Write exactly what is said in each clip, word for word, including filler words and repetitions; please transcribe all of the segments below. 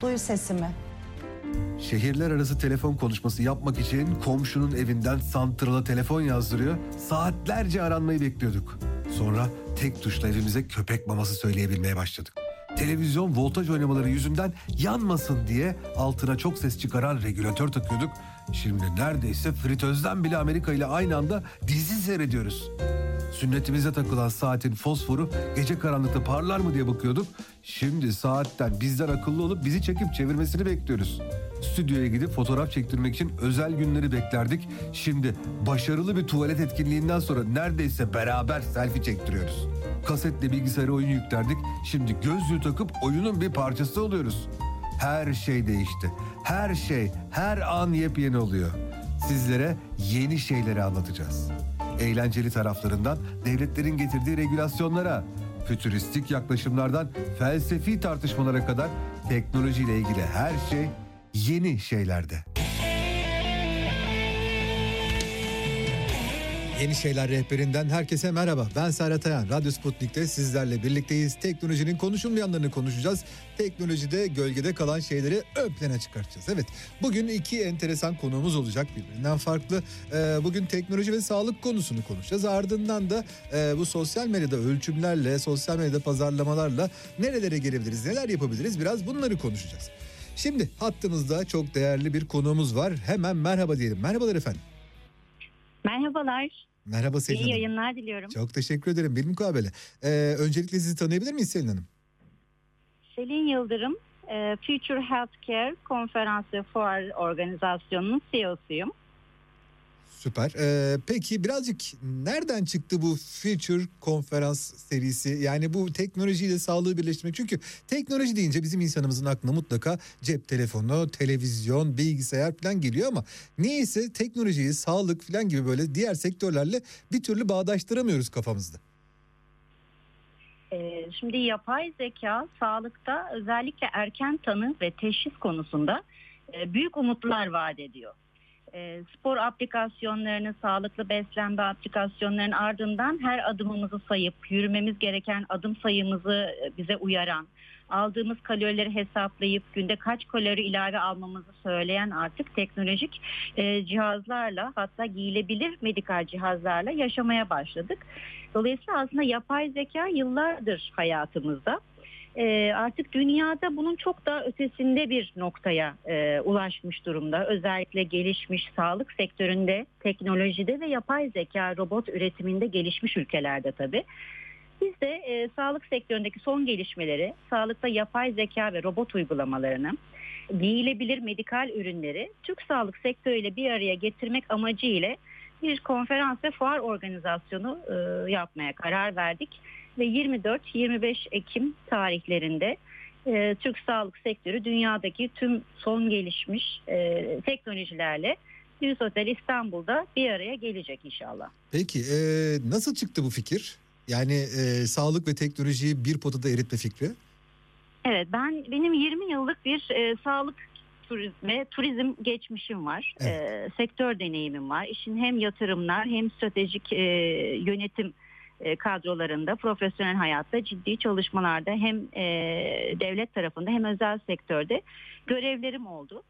Duy sesimi. Şehirler arası telefon konuşması yapmak için komşunun evinden santrala telefon yazdırıyor, saatlerce aranmayı bekliyorduk. Sonra tek tuşla evimize köpek maması söyleyebilmeye başladık. Televizyon voltaj oynamaları yüzünden yanmasın diye altına çok ses çıkaran regülatör takıyorduk. Şimdi neredeyse fritözden bile Amerika ile aynı anda dizi seyrediyoruz. Sünnetimize takılan saatin fosforu gece karanlıkta parlar mı diye bakıyorduk. Şimdi saatten bizden akıllı olup bizi çekip çevirmesini bekliyoruz. Stüdyoya gidip fotoğraf çektirmek için özel günleri beklerdik. Şimdi başarılı bir tuvalet etkinliğinden sonra neredeyse beraber selfie çektiriyoruz. Kasetle bilgisayara oyun yüklerdik. Şimdi gözlüğü takıp oyunun bir parçası oluyoruz. Her şey değişti. Her şey, her an yepyeni oluyor. Sizlere yeni şeyleri anlatacağız. Eğlenceli taraflarından devletlerin getirdiği regülasyonlara, fütüristik yaklaşımlardan felsefi tartışmalara kadar teknolojiyle ilgili her şey yeni şeylerde. Yeni Şeyler Rehberinden herkese merhaba. Ben Serhat Ayan. Radyo Sputnik'te sizlerle birlikteyiz. Teknolojinin konuşulmayanlarını konuşacağız. Teknolojide gölgede kalan şeyleri ön plana çıkartacağız. Evet, bugün iki enteresan konuğumuz olacak, birbirinden farklı. Ee, bugün teknoloji ve sağlık konusunu konuşacağız. Ardından da e, bu sosyal medyada ölçümlerle, sosyal medyada pazarlamalarla nerelere gelebiliriz, neler yapabiliriz, biraz bunları konuşacağız. Şimdi hattımızda çok değerli bir konuğumuz var. Hemen merhaba diyelim. Merhabalar efendim. Merhabalar. Merhaba Selin İyi Hanım. yayınlar diliyorum. Çok teşekkür ederim. Bilmukabele. Ee, öncelikle sizi tanıyabilir miyiz Selin Hanım? Selin Yıldırım, e, Future Healthcare Konferans ve Fuar Organizasyonu'nun C E O'suyum. Süper. Ee, peki birazcık nereden çıktı bu Future Konferans serisi? Yani bu teknolojiyle sağlığı birleştirmek. Çünkü teknoloji deyince bizim insanımızın aklına mutlaka cep telefonu, televizyon, bilgisayar falan geliyor ama niyeyse teknolojiyi, sağlık falan gibi böyle diğer sektörlerle bir türlü bağdaştıramıyoruz kafamızda. E, şimdi yapay zeka sağlıkta özellikle erken tanı ve teşhis konusunda e, büyük umutlar vaat ediyor. E, spor aplikasyonlarını, sağlıklı beslenme aplikasyonlarının ardından her adımımızı sayıp yürümemiz gereken adım sayımızı bize uyaran, aldığımız kalorileri hesaplayıp günde kaç kalori ilave almamızı söyleyen artık teknolojik e, cihazlarla, hatta giyilebilir medikal cihazlarla yaşamaya başladık. Dolayısıyla aslında yapay zeka yıllardır hayatımızda. E, artık dünyada bunun çok daha ötesinde bir noktaya e, ulaşmış durumda. Özellikle gelişmiş sağlık sektöründe, teknolojide ve yapay zeka, robot üretiminde gelişmiş ülkelerde tabii. Biz de e, sağlık sektöründeki son gelişmeleri, sağlıkta yapay zeka ve robot uygulamalarını, giyilebilir medikal ürünleri Türk sağlık sektörüyle bir araya getirmek amacıyla bir konferans ve fuar organizasyonu e, yapmaya karar verdik. Ve yirmi dört yirmi beş Ekim tarihlerinde e, Türk sağlık sektörü dünyadaki tüm son gelişmiş e, teknolojilerle Hughes Otel İstanbul'da bir araya gelecek inşallah. Peki e, nasıl çıktı bu fikir? Yani e, sağlık ve teknolojiyi bir potada eritme fikri? Evet, ben benim yirmi yıllık bir e, sağlık turizme, turizm geçmişim var. Evet. E, sektör deneyimim var. İşin hem yatırımlar hem stratejik e, yönetim kadrolarında, profesyonel hayatta ciddi çalışmalarda hem e, devlet tarafında hem özel sektörde görevlerim oldu.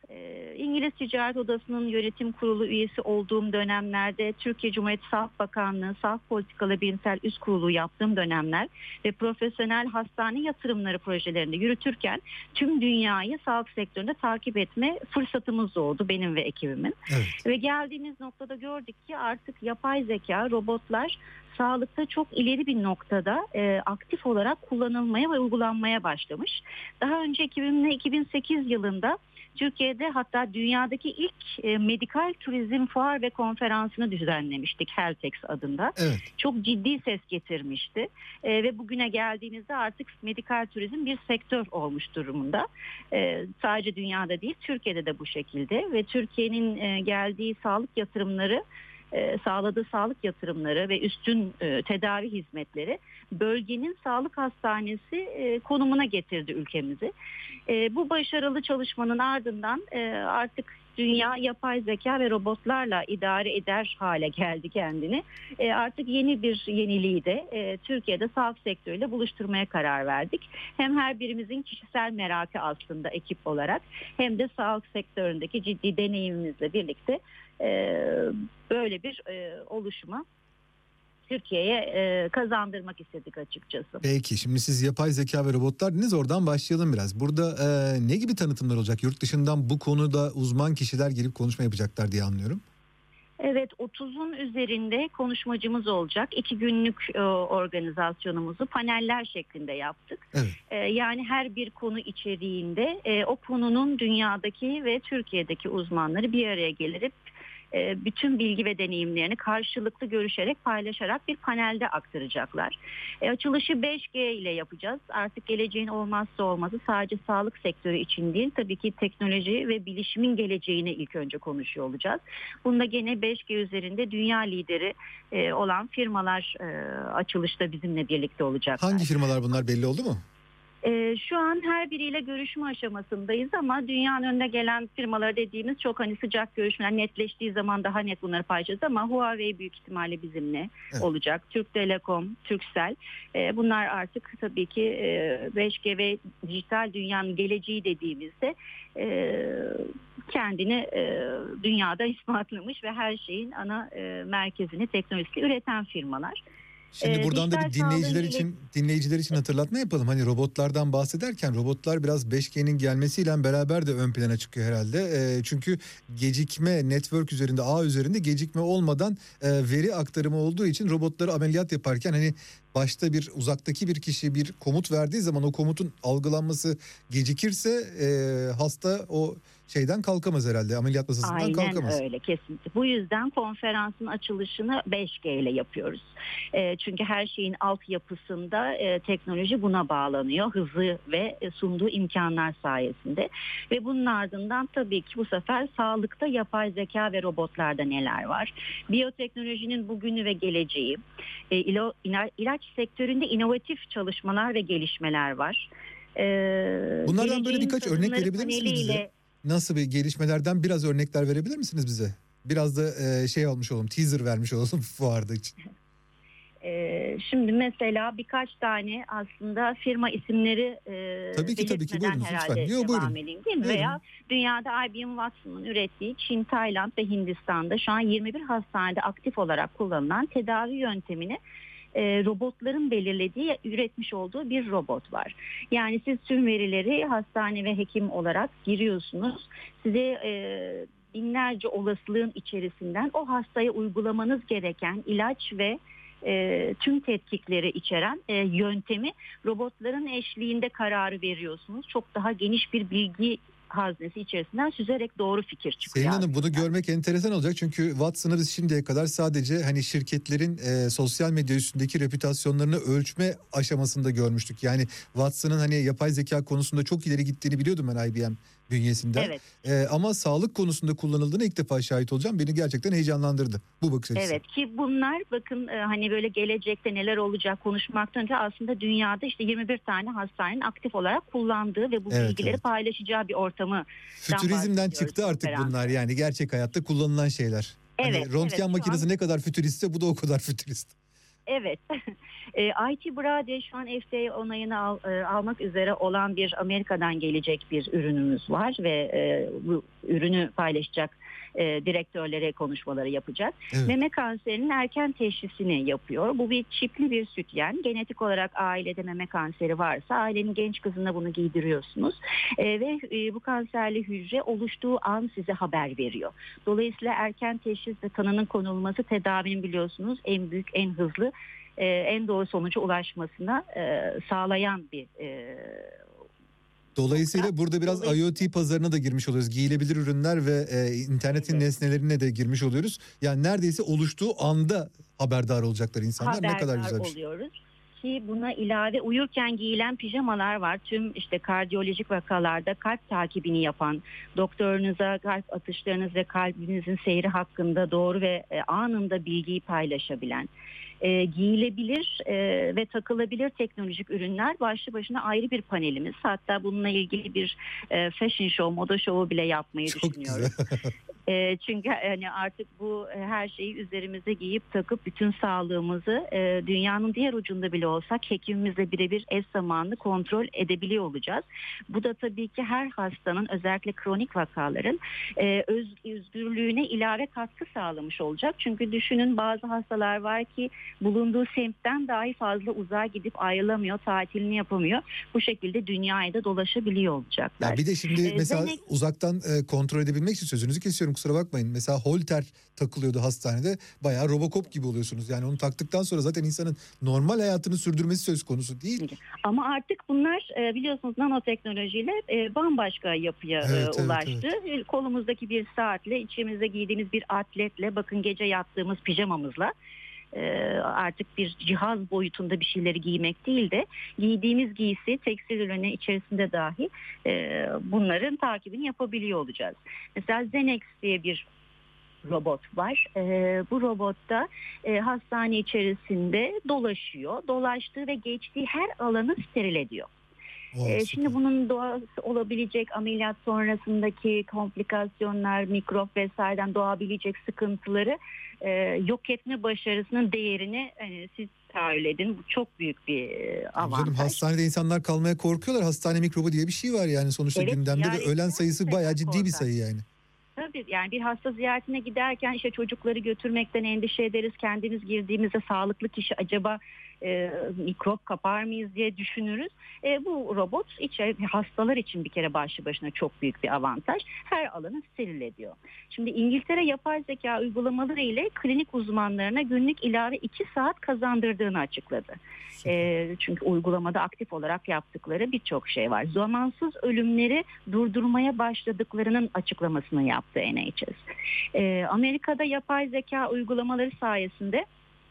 E, İngiliz Ticaret Odası'nın yönetim kurulu üyesi olduğum dönemlerde, Türkiye Cumhuriyeti Sağlık Bakanlığı Sağlık Politikaları Bilimsel Üst Kurulu yaptığım dönemler ve profesyonel hastane yatırımları projelerinde yürütürken tüm dünyayı sağlık sektöründe takip etme fırsatımız oldu benim ve ekibimin. Evet. Ve geldiğimiz noktada gördük ki artık yapay zeka, robotlar sağlıkta çok ileri bir noktada e, aktif olarak kullanılmaya ve uygulanmaya başlamış. Daha önce iki bin iki bin sekiz yılında Türkiye'de, hatta dünyadaki ilk e, medikal turizm fuar ve konferansını düzenlemiştik, Heltex adında. Evet. Çok ciddi ses getirmişti e, ve bugüne geldiğimizde artık medikal turizm bir sektör olmuş durumunda. E, sadece dünyada değil, Türkiye'de de bu şekilde ve Türkiye'nin e, geldiği sağlık yatırımları, E, sağladığı sağlık yatırımları ve üstün e, tedavi hizmetleri bölgenin sağlık hastanesi e, konumuna getirdi ülkemizi. E, bu başarılı çalışmanın ardından e, artık dünya yapay zeka ve robotlarla idare eder hale geldi kendini. E, artık yeni bir yeniliği de e, Türkiye'de sağlık sektörüyle buluşturmaya karar verdik. Hem her birimizin kişisel merakı aslında ekip olarak, hem de sağlık sektöründeki ciddi deneyimimizle birlikte e, böyle bir e, oluşuma Türkiye'ye e, kazandırmak istedik açıkçası. Peki, şimdi siz yapay zeka ve robotlar dediniz, oradan başlayalım biraz. Burada e, ne gibi tanıtımlar olacak? Yurt dışından bu konuda uzman kişiler gelip konuşma yapacaklar diye anlıyorum. Evet, otuzun üzerinde konuşmacımız olacak. İki günlük e, organizasyonumuzu paneller şeklinde yaptık. Evet. E, yani her bir konu içeriğinde e, o konunun dünyadaki ve Türkiye'deki uzmanları bir araya gelip e, bütün bilgi ve deneyimlerini karşılıklı görüşerek, paylaşarak bir panelde aktaracaklar. E, açılışı beş G ile yapacağız. Artık geleceğin olmazsa olmazı, sadece sağlık sektörü için değil, tabii ki teknoloji ve bilişimin geleceğini ilk önce konuşuyor olacağız. Bunda gene beş G üzerinde dünya lideri e, olan firmalar e, açılışta bizimle birlikte olacaklar. Hangi firmalar bunlar, belli oldu mu? Ee, şu an her biriyle görüşme aşamasındayız ama dünyanın önüne gelen firmalar dediğimiz çok hani sıcak görüşmeler netleştiği zaman daha net bunları paylaşacağız ama Huawei büyük ihtimalle bizimle Evet. olacak. Türk Telekom, Turkcell, ee, bunlar artık tabii ki e, beş G ve dijital dünyanın geleceği dediğimizde e, kendini e, dünyada ispatlamış ve her şeyin ana e, merkezini teknolojisi üreten firmalar. Şimdi Ee, buradan da bir dijital dinleyiciler sağlığın için dinleyiciler için hatırlatma yapalım. Hani robotlardan bahsederken robotlar biraz beş G'nin gelmesiyle beraber de ön plana çıkıyor herhalde. E, çünkü gecikme, network üzerinde, ağ üzerinde gecikme olmadan e, veri aktarımı olduğu için robotları ameliyat yaparken hani başta bir uzaktaki bir kişi bir komut verdiği zaman o komutun algılanması gecikirse e, hasta o şeyden kalkamaz herhalde, ameliyat masasından Aynen kalkamaz. öyle, kesinlikle. Bu yüzden konferansın açılışını beş G ile yapıyoruz. E, çünkü her şeyin altyapısında e, teknoloji buna bağlanıyor. Hızı ve e, sunduğu imkanlar sayesinde. Ve bunun ardından tabii ki bu sefer sağlıkta yapay zeka ve robotlarda neler var? Biyoteknolojinin bugünü ve geleceği. E, ilo, ina, ilaç sektöründe inovatif çalışmalar ve gelişmeler var. E, Bunlardan böyle geleceğin birkaç örnek kadınları verebilir misiniz bize? paneliyle- Nasıl bir gelişmelerden biraz örnekler verebilir misiniz bize? Biraz da e, şey olmuş olalım, teaser vermiş olalım fuarda için. Ee, şimdi mesela birkaç tane aslında firma isimleri e, Tabii ki, tabii ki. belirtmeden Buyurunuz herhalde lütfen. Yo, devam buyurun. edeyim değil mi? Buyurun. Veya dünyada I B M Watson'ın ürettiği Çin, Tayland ve Hindistan'da şu an yirmi bir hastanede aktif olarak kullanılan tedavi yöntemini e, robotların belirlediği, üretmiş olduğu bir robot var. Yani siz tüm verileri hastane ve hekim olarak giriyorsunuz. Size e, binlerce olasılığın içerisinden o hastaya uygulamanız gereken ilaç ve e, tüm tetkikleri içeren e, yöntemi robotların eşliğinde kararı veriyorsunuz. Çok daha geniş bir bilgi haznesi içerisinden süzerek doğru fikir çıkıyor. Selin Hanım, bunu aslında. görmek enteresan olacak çünkü Watson'ı biz şimdiye kadar sadece hani şirketlerin e, sosyal medya üstündeki reputasyonlarını ölçme aşamasında görmüştük. Yani Watson'ın hani yapay zeka konusunda çok ileri gittiğini biliyordum ben I B M bünyesinden. Evet. E, ama sağlık konusunda kullanıldığını ilk defa şahit olacağım. Beni gerçekten heyecanlandırdı bu bakış açısı. Evet, ki bunlar bakın e, hani böyle gelecekte neler olacak konuşmaktan önce aslında dünyada işte yirmi bir tane hastanenin aktif olarak kullandığı ve bu Evet, bilgileri evet. paylaşacağı bir ortamı. Fütürizmden bahsediyoruz çıktı artık konferansta. bunlar, yani gerçek hayatta kullanılan şeyler. Evet, hani röntgen evet, şu makinesi an- ne kadar fütüristse bu da o kadar fütürist. Evet. e, I T Brade şu an F D A onayını al, e, almak üzere olan bir Amerika'dan gelecek bir ürünümüz var ve e, bu ürünü paylaşacak e, direktörlere konuşmaları yapacak. Evet. Meme kanserinin erken teşhisini yapıyor. Bu bir çipli bir sütyen. Genetik olarak ailede meme kanseri varsa ailenin genç kızına bunu giydiriyorsunuz. E, ve e, bu kanserli hücre oluştuğu an size haber veriyor. Dolayısıyla erken teşhis ve tanının konulması tedavinin biliyorsunuz en büyük, en hızlı, e, en doğru sonuca ulaşmasına e, sağlayan bir e, Dolayısıyla burada biraz Dolayısıyla- IoT pazarına da girmiş oluyoruz. Giyilebilir ürünler ve e, internetin Evet. nesnelerine de girmiş oluyoruz. Yani neredeyse oluştuğu anda haberdar olacaklar insanlar. haberdar Ne kadar güzel bir şey. oluyoruz. Ki buna ilave uyurken giyilen pijamalar var. Tüm işte kardiyolojik vakalarda kalp takibini yapan, doktorunuza kalp atışlarınız ve kalbinizin seyri hakkında doğru ve e, anında bilgiyi paylaşabilen, E, giyilebilir e, ve takılabilir teknolojik ürünler başlı başına ayrı bir panelimiz. Hatta bununla ilgili bir e, fashion show, moda şovu bile yapmayı Çok düşünüyoruz. güzel. E, çünkü hani artık bu e, her şeyi üzerimize giyip takıp bütün sağlığımızı e, dünyanın diğer ucunda bile olsak hekimimizle birebir eş zamanlı kontrol edebiliyor olacağız. Bu da tabii ki her hastanın, özellikle kronik vakaların e, öz, özgürlüğüne ilave katkı sağlamış olacak. Çünkü düşünün, bazı hastalar var ki bulunduğu semtten dahi fazla uzağa gidip ayrılamıyor, tatilini yapamıyor. Bu şekilde dünyayı da dolaşabiliyor olacaklar. Ya bir de şimdi Ee, mesela Zenek- uzaktan e, kontrol edebilmek için, sözünüzü kesiyorum kusura bakmayın. Mesela holter takılıyordu hastanede, bayağı Robocop gibi oluyorsunuz. Yani onu taktıktan sonra zaten insanın normal hayatını sürdürmesi söz konusu değil. Ama artık bunlar e, biliyorsunuz nanoteknolojiyle e, bambaşka yapıya Evet, e, evet, ulaştı. Kolumuzdaki bir saatle, içimizde giydiğimiz bir atletle, bakın gece yattığımız pijamamızla e, artık bir cihaz boyutunda bir şeyleri giymek değil de giydiğimiz giysi tekstil ürünü içerisinde dahi e, bunların takibini yapabiliyor olacağız. Mesela Zenex diye bir robot var. E, bu robotta e, hastane içerisinde dolaşıyor. Dolaştığı ve geçtiği her alanı steril ediyor. Oh, E, süper. şimdi bunun doğası olabilecek ameliyat sonrasındaki komplikasyonlar, mikrop vesaireden doğabilecek sıkıntıları e, yok etme başarısının değerini hani, siz tahayyül edin. Bu çok büyük bir e, avantaj. Canım, hastanede insanlar kalmaya korkuyorlar. Hastane mikrobu diye bir şey var yani sonuçta Evet, gündemde ve ziyaretçiler ölen sayısı mesela bayağı ciddi bir korkar. sayı yani. Tabii, yani bir hasta ziyaretine giderken işte çocukları götürmekten endişe ederiz. Kendimiz girdiğimizde sağlıklı kişi acaba e, mikrop kapar mıyız diye düşünürüz. E, bu robot içeri, hastalar için bir kere başlı başına çok büyük bir avantaj. Her alanı steril ediyor. Şimdi İngiltere yapay zeka uygulamaları ile klinik uzmanlarına günlük ilave iki saat kazandırdığını açıkladı. E, çünkü uygulamada aktif olarak yaptıkları birçok şey var. Zamansız ölümleri durdurmaya başladıklarının açıklamasını yaptı N H S. E, Amerika'da yapay zeka uygulamaları sayesinde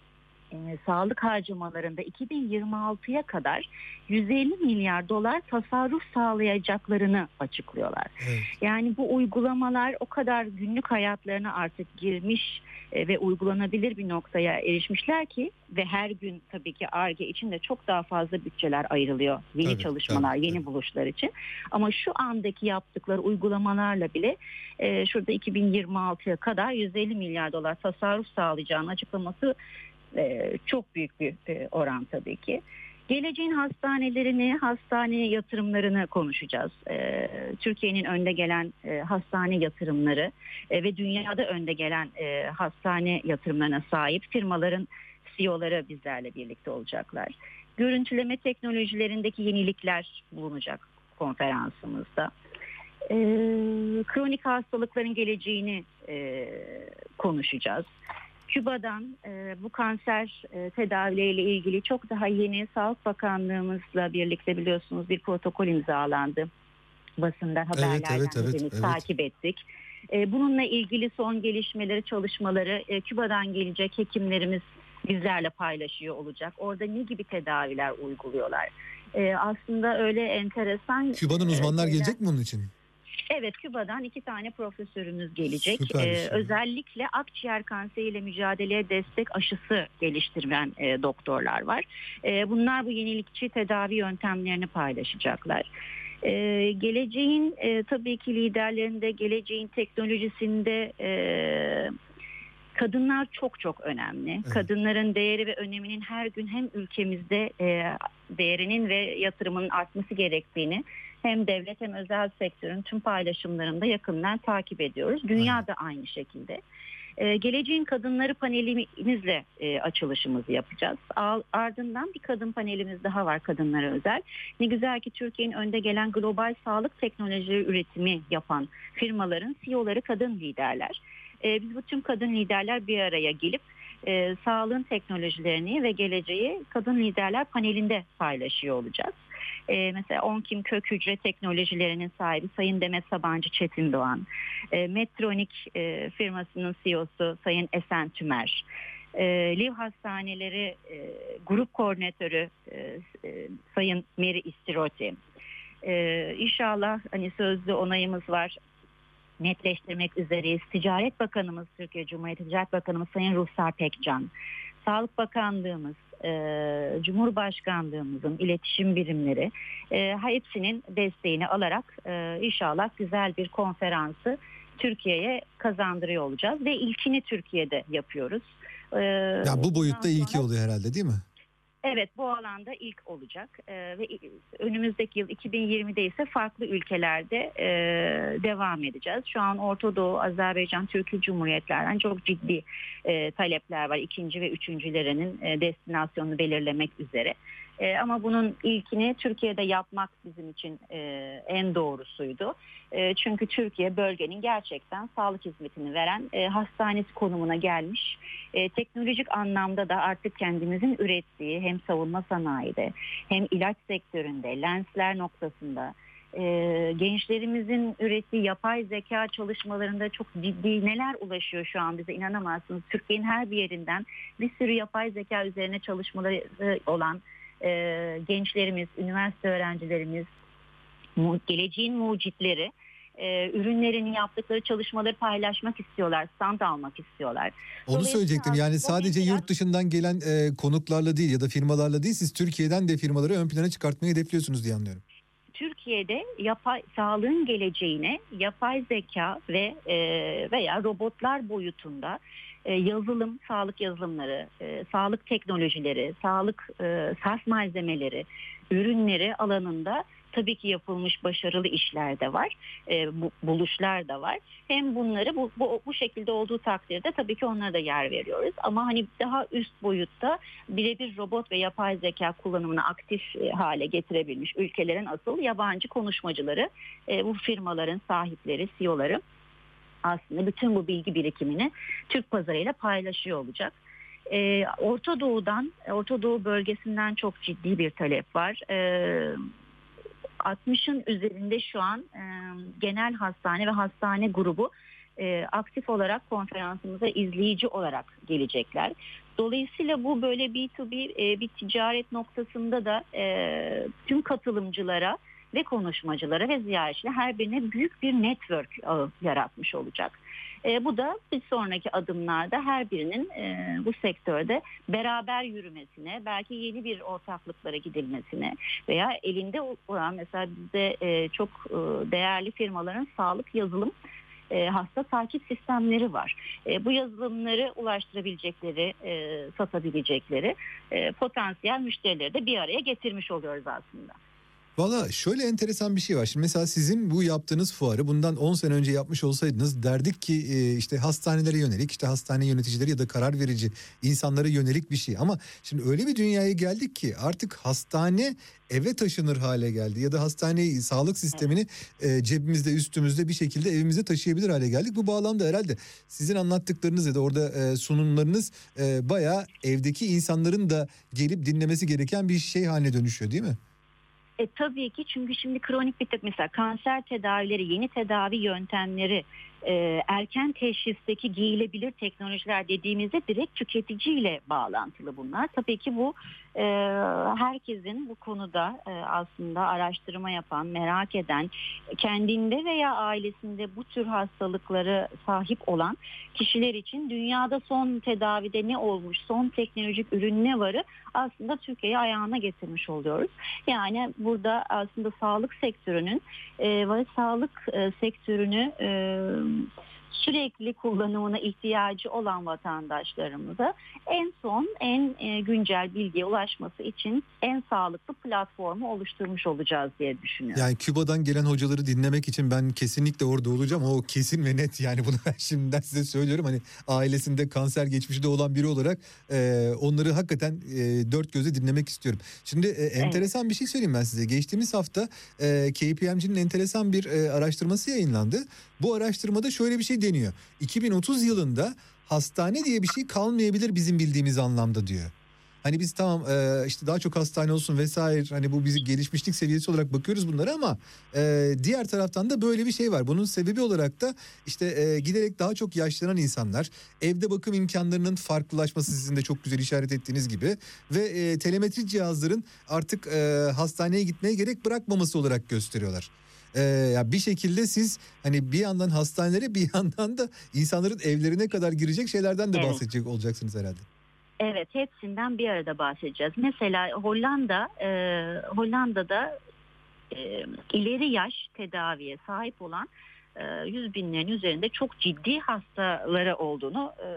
e, sağlık harcamalarında iki bin yirmi altıya kadar yüz elli milyar dolar tasarruf sağlayacaklarını açıklıyorlar. Evet. Yani bu uygulamalar o kadar günlük hayatlarına artık girmiş e, ve uygulanabilir bir noktaya erişmişler ki ve her gün tabii ki Ar-Ge için de çok daha fazla bütçeler ayrılıyor. Yeni Tabii, çalışmalar, tabii, yeni tabii. buluşlar için. Ama şu andaki yaptıkları uygulamalarla bile e, şurada iki bin yirmi altıya kadar yüz elli milyar dolar tasarruf sağlayacağını açıklaması e, çok büyük bir e, oran tabii ki. Geleceğin hastanelerini, hastane yatırımlarını konuşacağız. Ee, Türkiye'nin önde gelen e, hastane yatırımları e, ve dünyada önde gelen e, hastane yatırımlarına sahip firmaların C E O'ları bizlerle birlikte olacaklar. Görüntüleme teknolojilerindeki yenilikler bulunacak konferansımızda. Ee, kronik hastalıkların geleceğini e, konuşacağız. Küba'dan e, bu kanser e, tedavileriyle ilgili çok daha yeni Sağlık Bakanlığımızla birlikte biliyorsunuz bir protokol imzalandı. Basından, haberlerden evet, evet, hepimiz evet. takip ettik. E, bununla ilgili son gelişmeleri, çalışmaları e, Küba'dan gelecek hekimlerimiz bizlerle paylaşıyor olacak. Orada ne gibi tedaviler uyguluyorlar? E, aslında öyle enteresan. Küba'nın uzmanlar e, gelecek mi onun için? Evet, Küba'dan iki tane profesörümüz gelecek. Süper bir Ee, şey. özellikle akciğer kanseriyle mücadeleye destek aşısı geliştiren e, doktorlar var. E, bunlar bu yenilikçi tedavi yöntemlerini paylaşacaklar. Ee, geleceğin e, tabii ki liderlerinde, geleceğin teknolojisinde e, kadınlar çok çok önemli. Evet. Kadınların değeri ve öneminin her gün hem ülkemizde e, değerinin ve yatırımının artması gerektiğini hem devlet hem özel sektörün tüm paylaşımlarında yakından takip ediyoruz. Dünya da aynı şekilde. Ee, Geleceğin Kadınları panelimizle e, açılışımızı yapacağız. Ardından bir kadın panelimiz daha var kadınlara özel. Ne güzel ki Türkiye'nin önde gelen global sağlık teknolojileri üretimi yapan firmaların C E O'ları kadın liderler. Ee, biz bu tüm kadın liderler bir araya gelip e, sağlığın teknolojilerini ve geleceği kadın liderler panelinde paylaşıyor olacağız. Ee, mesela OnKim kök hücre teknolojilerinin sahibi Sayın Demet Sabancı Çetin Doğan, e, Medtronic e, firmasının C E O'su Sayın Esen Tümer, e, Liv Hastaneleri e, Grup Koordinatörü e, e, Sayın Meri İstiroti. E, İnşallah hani sözlü onayımız var. Netleştirmek üzereyiz. Ticaret Bakanımız, Türkiye Cumhuriyeti Ticaret Bakanımız Sayın Ruhsar Pekcan, Sağlık Bakanlığımız, e, Cumhurbaşkanlığımızın iletişim birimleri e, hepsinin desteğini alarak e, inşallah güzel bir konferansı Türkiye'ye kazandırıyor olacağız ve ilkini Türkiye'de yapıyoruz. E, Ya bu boyutta ilki sonra... oluyor herhalde, değil mi? Evet, bu alanda ilk olacak ee, ve önümüzdeki yıl iki bin yirmide ise farklı ülkelerde e, devam edeceğiz. Şu an Orta Doğu, Azerbaycan, Türkiye Cumhuriyetlerden çok ciddi e, talepler var. İkinci ve üçüncülerinin e, destinasyonunu belirlemek üzere. E, ama bunun ilkini Türkiye'de yapmak bizim için e, en doğrusuydu. E, çünkü Türkiye bölgenin gerçekten sağlık hizmetini veren e, hastanesi konumuna gelmiş. E, teknolojik anlamda da artık kendimizin ürettiği hem savunma sanayide hem ilaç sektöründe, lensler noktasında, e, gençlerimizin ürettiği yapay zeka çalışmalarında çok ciddi neler ulaşıyor şu an bize, inanamazsınız. Türkiye'nin her bir yerinden bir sürü yapay zeka üzerine çalışmaları olan e, gençlerimiz, üniversite öğrencilerimiz, mu, geleceğin mucitleri e, ürünlerini, yaptıkları çalışmaları paylaşmak istiyorlar, stand almak istiyorlar. Onu söyleyecektim, yani sadece biraz... yurt dışından gelen e, konuklarla değil ya da firmalarla değil, siz Türkiye'den de firmaları ön plana çıkartmayı hedefliyorsunuz diye anlıyorum. Türkiye'de yapay sağlığın geleceğine yapay zeka ve e, veya robotlar boyutunda e, yazılım, sağlık yazılımları, e, sağlık teknolojileri, sağlık e, sas malzemeleri, ürünleri alanında tabii ki yapılmış başarılı işler de var, e, bu, buluşlar da var. Hem bunları bu, bu, bu şekilde olduğu takdirde tabii ki onlara da yer veriyoruz. Ama hani daha üst boyutta birebir robot ve yapay zeka kullanımını aktif e, hale getirebilmiş ülkelerin asıl yabancı konuşmacıları, e, bu firmaların sahipleri, C E O'ları aslında bütün bu bilgi birikimini Türk pazarıyla paylaşıyor olacak. Ee, Orta Doğu'dan, Orta Doğu bölgesinden çok ciddi bir talep var. Ee, altmışın üzerinde şu an e, genel hastane ve hastane grubu e, aktif olarak konferansımıza izleyici olarak gelecekler. Dolayısıyla bu böyle B iki B e, bir ticaret noktasında da e, tüm katılımcılara ve konuşmacılara ve ziyaretçilere her birine büyük bir network ağı yaratmış olacak. E, bu da bir sonraki adımlarda her birinin e, bu sektörde beraber yürümesine, belki yeni bir ortaklıklara gidilmesine veya elinde olan, mesela bizde e, çok e, değerli firmaların sağlık yazılım e, hasta takip sistemleri var. E, bu yazılımları ulaştırabilecekleri, e, satabilecekleri e, potansiyel müşterileri de bir araya getirmiş oluyoruz aslında. Valla şöyle enteresan bir şey var. Şimdi mesela sizin bu yaptığınız fuarı bundan on sene önce yapmış olsaydınız, derdik ki işte hastanelere yönelik, işte hastane yöneticileri ya da karar verici insanlara yönelik bir şey. Ama şimdi öyle bir dünyaya geldik ki artık hastane eve taşınır hale geldi. Ya da hastaneyi, sağlık sistemini e, cebimizde, üstümüzde bir şekilde evimize taşıyabilir hale geldik. Bu bağlamda herhalde sizin anlattıklarınız ya da orada e, sunumlarınız e, bayağı evdeki insanların da gelip dinlemesi gereken bir şey haline dönüşüyor, değil mi? E, tabii ki, çünkü şimdi kronik bir tek mesela kanser tedavileri, yeni tedavi yöntemleri, e, erken teşhisteki giyilebilir teknolojiler dediğimizde direkt tüketiciyle bağlantılı bunlar. Tabii ki bu e, herkesin bu konuda e, aslında araştırma yapan, merak eden, kendinde veya ailesinde bu tür hastalıkları sahip olan kişiler için dünyada son tedavide ne olmuş, son teknolojik ürün ne varı aslında Türkiye'ye ayağına getirmiş oluyoruz. Yani burada aslında sağlık sektörünün e, ve sağlık e, sektörünü e, sürekli kullanımına ihtiyacı olan vatandaşlarımıza en son en e, güncel bilgiye ulaşması için en sağlıklı platformu oluşturmuş olacağız diye düşünüyorum. Yani Küba'dan gelen hocaları dinlemek için ben kesinlikle orada olacağım. O kesin ve net, yani bunu ben şimdiden size söylüyorum. Hani ailesinde kanser geçmişi de olan biri olarak e, onları hakikaten e, dört gözle dinlemek istiyorum. Şimdi e, enteresan evet. bir şey söyleyeyim ben size. Geçtiğimiz hafta e, K P M G'nin enteresan bir e, araştırması yayınlandı. Bu araştırmada şöyle bir şey deniyor. iki bin otuz yılında hastane diye bir şey kalmayabilir bizim bildiğimiz anlamda diyor. Hani biz tamam e, işte daha çok hastane olsun vesaire, hani bu bizi gelişmişlik seviyesi olarak bakıyoruz bunlara, ama e, diğer taraftan da böyle bir şey var. Bunun sebebi olarak da işte e, giderek daha çok yaşlanan insanlar, evde bakım imkanlarının farklılaşması, sizin de çok güzel işaret ettiğiniz gibi, ve e, telemetri cihazların artık e, hastaneye gitmeye gerek bırakmaması olarak gösteriyorlar. Ee, ya bir şekilde siz hani bir yandan hastanelere, bir yandan da insanların evlerine kadar girecek şeylerden de evet. bahsedecek olacaksınız herhalde. Evet, hepsinden bir arada bahsedeceğiz. Mesela Hollanda, e, Hollanda'da e, ileri yaş tedaviye sahip olan e, yüz binlerin üzerinde çok ciddi hastaları olduğunu e,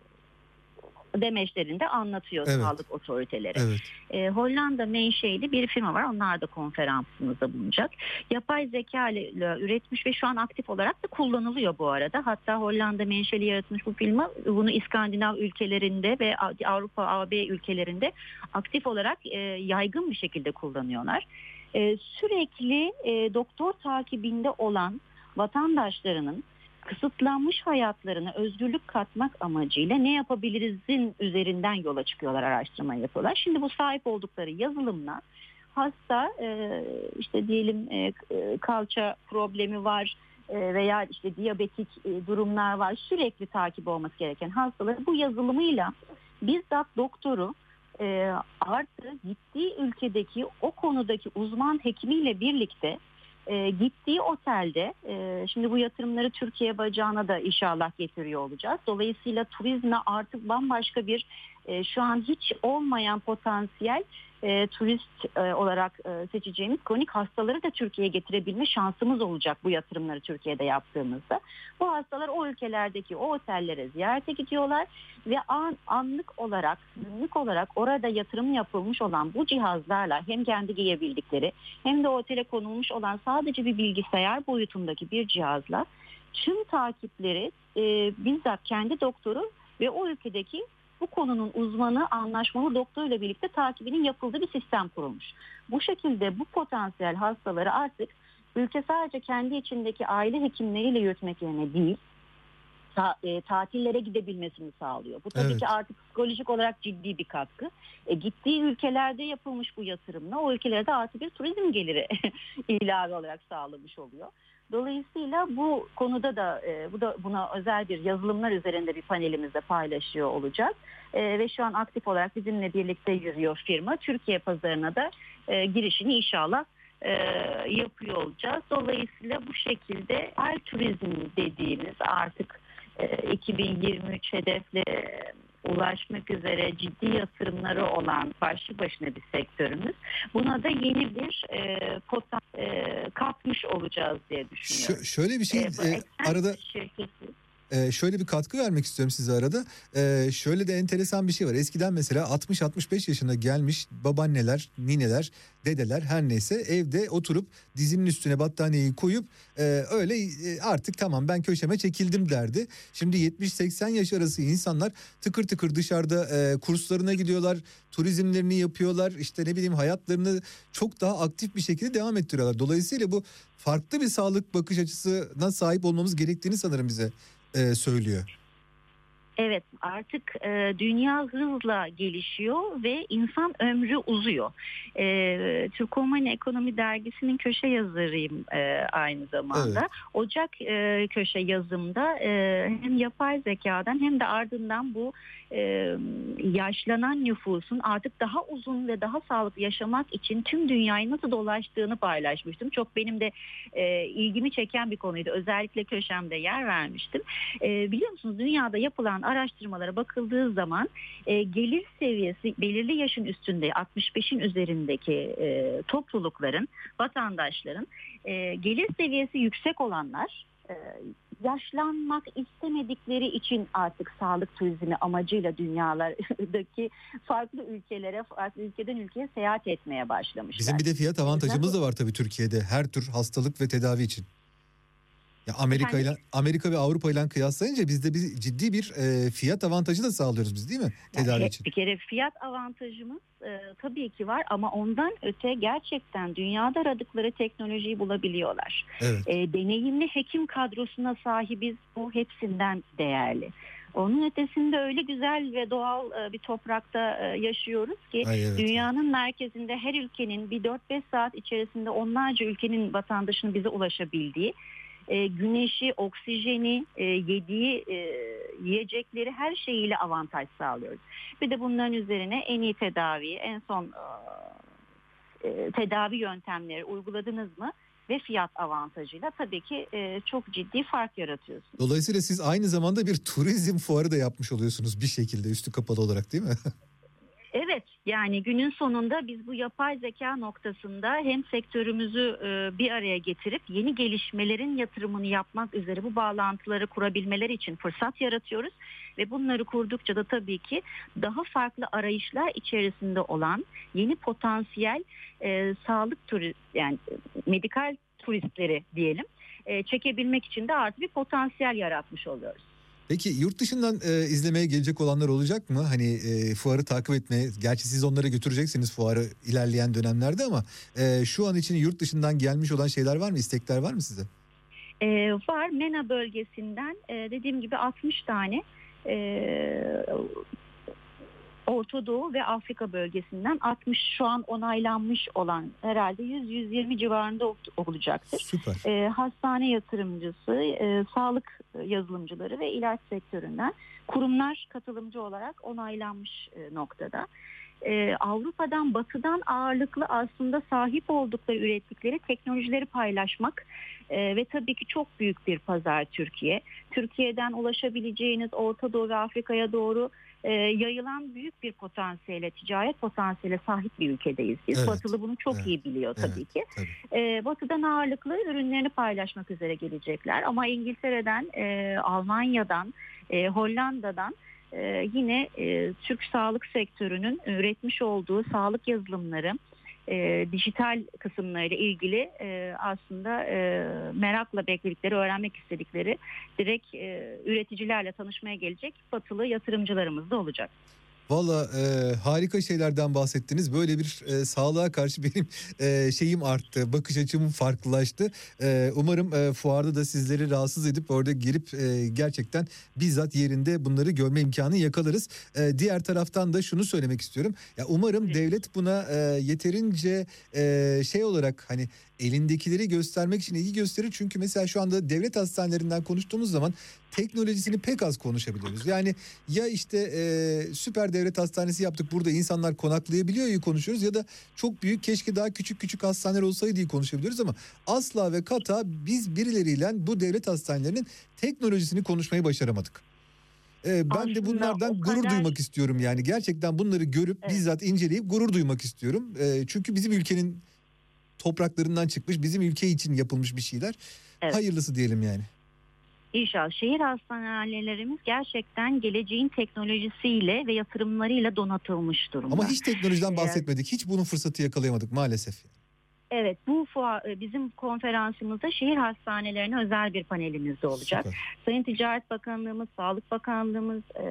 demeçlerinde anlatıyor Evet. sağlık otoriteleri. Evet. E, Hollanda menşeili bir firma var. Onlar da konferansımızda bulunacak. Yapay zeka ile üretmiş ve şu an aktif olarak da kullanılıyor bu arada. Hatta Hollanda menşeli yaratmış bu firma bunu İskandinav ülkelerinde ve Avrupa A B ülkelerinde aktif olarak e, yaygın bir şekilde kullanıyorlar. E, sürekli e, doktor takibinde olan vatandaşlarının kısıtlanmış hayatlarına özgürlük katmak amacıyla ne yapabilirizin üzerinden yola çıkıyorlar, araştırma yapıyorlar. Şimdi bu sahip oldukları yazılımla hasta e, işte diyelim e, kalça problemi var e, veya işte diyabetik e, durumlar var, sürekli takip olması gereken hastaları bu yazılımıyla bizzat doktoru e, artı gittiği ülkedeki o konudaki uzman hekimiyle birlikte E, gittiği otelde, e, şimdi bu yatırımları Türkiye bacağına da inşallah getiriyor olacağız. Dolayısıyla turizme artık bambaşka bir e, şu an hiç olmayan potansiyel e, turist e, olarak e, seçeceğimiz kronik hastaları da Türkiye'ye getirebilme şansımız olacak bu yatırımları Türkiye'de yaptığımızda. Bu hastalar o ülkelerdeki o otellere ziyarete gidiyorlar ve an, anlık olarak, günlük olarak orada yatırım yapılmış olan bu cihazlarla hem kendi giyebildikleri hem de otele konulmuş olan sadece bir bilgisayar boyutundaki bir cihazla tüm takipleri e, bizzat kendi doktoru ve o ülkedeki bu konunun uzmanı, anlaşmalı doktoruyla birlikte takibinin yapıldığı bir sistem kurulmuş. Bu şekilde bu potansiyel hastaları artık ülke sadece kendi içindeki aile hekimleriyle yürütmek yerine değil, ta, e, tatillere gidebilmesini sağlıyor. Bu tabii Evet. ki artık psikolojik olarak ciddi bir katkı. E, gittiği ülkelerde yapılmış bu yatırımla o ülkelerde artı bir turizm geliri ilave olarak sağlamış oluyor. Dolayısıyla bu konuda da e, bu da buna özel bir yazılımlar üzerinde bir panelimizde paylaşıyor olacağız. E, ve şu an aktif olarak bizimle birlikte yürüyor firma. Türkiye pazarına da e, girişini inşallah e, yapıyor olacağız. Dolayısıyla bu şekilde ay turizm dediğimiz artık e, iki bin yirmi üç hedefle ulaşmak üzere ciddi yatırımları olan başlı başına bir sektörümüz. Buna da yeni bir e, potansiyel e, katmış olacağız diye düşünüyorum. Ş- şöyle bir şey E, bu e, Eksen arada şirketi. Ee, şöyle bir katkı vermek istiyorum size arada. Ee, şöyle de enteresan bir şey var. Eskiden mesela altmış altmış beş yaşına gelmiş babaanneler, nineler, dedeler her neyse evde oturup dizinin üstüne battaniyeyi koyup e, öyle e, artık tamam ben köşeme çekildim derdi. Şimdi yetmiş seksen yaş arası insanlar tıkır tıkır dışarıda e, kurslarına gidiyorlar, turizmlerini yapıyorlar. İşte ne bileyim hayatlarını çok daha aktif bir şekilde devam ettiriyorlar. Dolayısıyla bu farklı bir sağlık bakış açısına sahip olmamız gerektiğini sanırım bize e, söylüyor. Evet, artık e, dünya hızla gelişiyor ve insan ömrü uzuyor. E, Türk Orman Ekonomi Dergisi'nin köşe yazarıyım e, aynı zamanda. Evet. Ocak e, köşe yazımda e, hem yapay zekadan hem de ardından bu e, yaşlanan nüfusun artık daha uzun ve daha sağlıklı yaşamak için tüm dünyayı nasıl dolaştığını paylaşmıştım. Çok benim de e, ilgimi çeken bir konuydu. Özellikle köşemde yer vermiştim. E, biliyor musunuz dünyada yapılan araştırmalara bakıldığı zaman e, gelir seviyesi belirli yaşın üstünde altmış beşin üzerindeki e, toplulukların, vatandaşların e, gelir seviyesi yüksek olanlar e, yaşlanmak istemedikleri için artık sağlık turizmi amacıyla dünyalardaki farklı ülkelere, farklı ülkeden ülkeye seyahat etmeye başlamışlar. Bizim bir de fiyat avantajımız da var tabii Türkiye'de her tür hastalık ve tedavi için. Ya Amerika ile Amerika ve Avrupa ile kıyaslayınca bizde bir ciddi bir e, fiyat avantajı da sağlıyoruz biz değil mi tedavi yani için? Bir kere fiyat avantajımız e, tabii ki var ama ondan öte gerçekten dünyada aradıkları teknolojiyi bulabiliyorlar. Evet. E, deneyimli hekim kadrosuna sahibiz, bu hepsinden değerli. Onun ötesinde öyle güzel ve doğal e, bir toprakta e, yaşıyoruz ki Ay, evet. dünyanın merkezinde her ülkenin bir dört beş saat içerisinde onlarca ülkenin vatandaşının bize ulaşabildiği, E, güneşi, oksijeni, e, yediği e, yiyecekleri her şeyiyle avantaj sağlıyoruz. Bir de bunların üzerine en iyi tedavi, en son e, tedavi yöntemleri uyguladınız mı? ve fiyat avantajıyla tabii ki e, çok ciddi fark yaratıyorsunuz. Dolayısıyla siz aynı zamanda bir turizm fuarı da yapmış oluyorsunuz bir şekilde, üstü kapalı olarak, değil mi? Evet, yani günün sonunda biz bu yapay zeka noktasında hem sektörümüzü e, bir araya getirip yeni gelişmelerin yatırımını yapmak üzere bu bağlantıları kurabilmeleri için fırsat yaratıyoruz. Ve bunları kurdukça da tabii ki daha farklı arayışlar içerisinde olan yeni potansiyel e, sağlık turi yani medikal turistleri diyelim e, çekebilmek için de artı bir potansiyel yaratmış oluyoruz. Peki yurt dışından e, izlemeye gelecek olanlar olacak mı? Hani e, fuarı takip etmeye, gerçi siz onları götüreceksiniz fuarı ilerleyen dönemlerde, ama e, şu an için yurt dışından gelmiş olan şeyler var mı? İstekler var mı size? E, var. MENA bölgesinden e, dediğim gibi altmış tane e, Orta Doğu ve Afrika bölgesinden altmış şu an onaylanmış olan herhalde yüz yüz yirmi civarında olacaktır. Süper. E, hastane yatırımcısı, e, sağlık yazılımcıları ve ilaç sektöründen kurumlar katılımcı olarak onaylanmış e, noktada. Ee, Avrupa'dan, Batı'dan ağırlıklı aslında sahip oldukları, ürettikleri teknolojileri paylaşmak ee, ve tabii ki çok büyük bir pazar Türkiye. Türkiye'den ulaşabileceğiniz Orta Doğu ve Afrika'ya doğru e, yayılan büyük bir potansiyele, ticaret potansiyele sahip bir ülkedeyiz biz. Evet, Batılı bunu çok evet, iyi biliyor tabii evet, ki. tabii. Ee, Batı'dan ağırlıklı ürünlerini paylaşmak üzere gelecekler. Ama İngiltere'den, e, Almanya'dan, e, Hollanda'dan Ee, yine e, Türk sağlık sektörünün üretmiş olduğu sağlık yazılımları, e, dijital kısımlarıyla ilgili e, aslında e, merakla bekledikleri, öğrenmek istedikleri direkt e, üreticilerle tanışmaya gelecek batılı yatırımcılarımız da olacak. Valla e, harika şeylerden bahsettiniz. Böyle bir e, sağlığa karşı benim e, şeyim arttı. Bakış açım farklılaştı. E, umarım e, fuarda da sizleri rahatsız edip orada girip e, gerçekten bizzat yerinde bunları görme imkanı yakalarız. E, diğer taraftan da şunu söylemek istiyorum. Ya umarım Evet. devlet buna e, yeterince e, şey olarak, hani elindekileri göstermek için ilgi gösterir. Çünkü mesela şu anda devlet hastanelerinden konuştuğumuz zaman teknolojisini pek az konuşabiliyoruz. Yani ya işte e, süper devlet hastanesi yaptık, burada insanlar konaklayabiliyor diye konuşuyoruz, ya da çok büyük, keşke daha küçük küçük hastaneler olsaydı diye konuşabiliyoruz, ama asla ve kata biz birileriyle bu devlet hastanelerinin teknolojisini konuşmayı başaramadık. E, ben Aslında de bunlardan o gurur kadar- duymak istiyorum, yani gerçekten bunları görüp Evet. bizzat inceleyip gurur duymak istiyorum. E, çünkü bizim ülkenin topraklarından çıkmış, bizim ülke için yapılmış bir şeyler. Evet. Hayırlısı diyelim yani. İnşallah şehir hastanelerimiz gerçekten geleceğin teknolojisiyle ve yatırımlarıyla donatılmış durumda. Ama hiç teknolojiden Ee, bahsetmedik. Hiç bunun fırsatı yakalayamadık maalesef. Evet, bu fuar, bizim konferansımızda şehir hastanelerine özel bir panelimiz de olacak. Süper. Sayın Ticaret Bakanlığımız, Sağlık Bakanlığımız, e,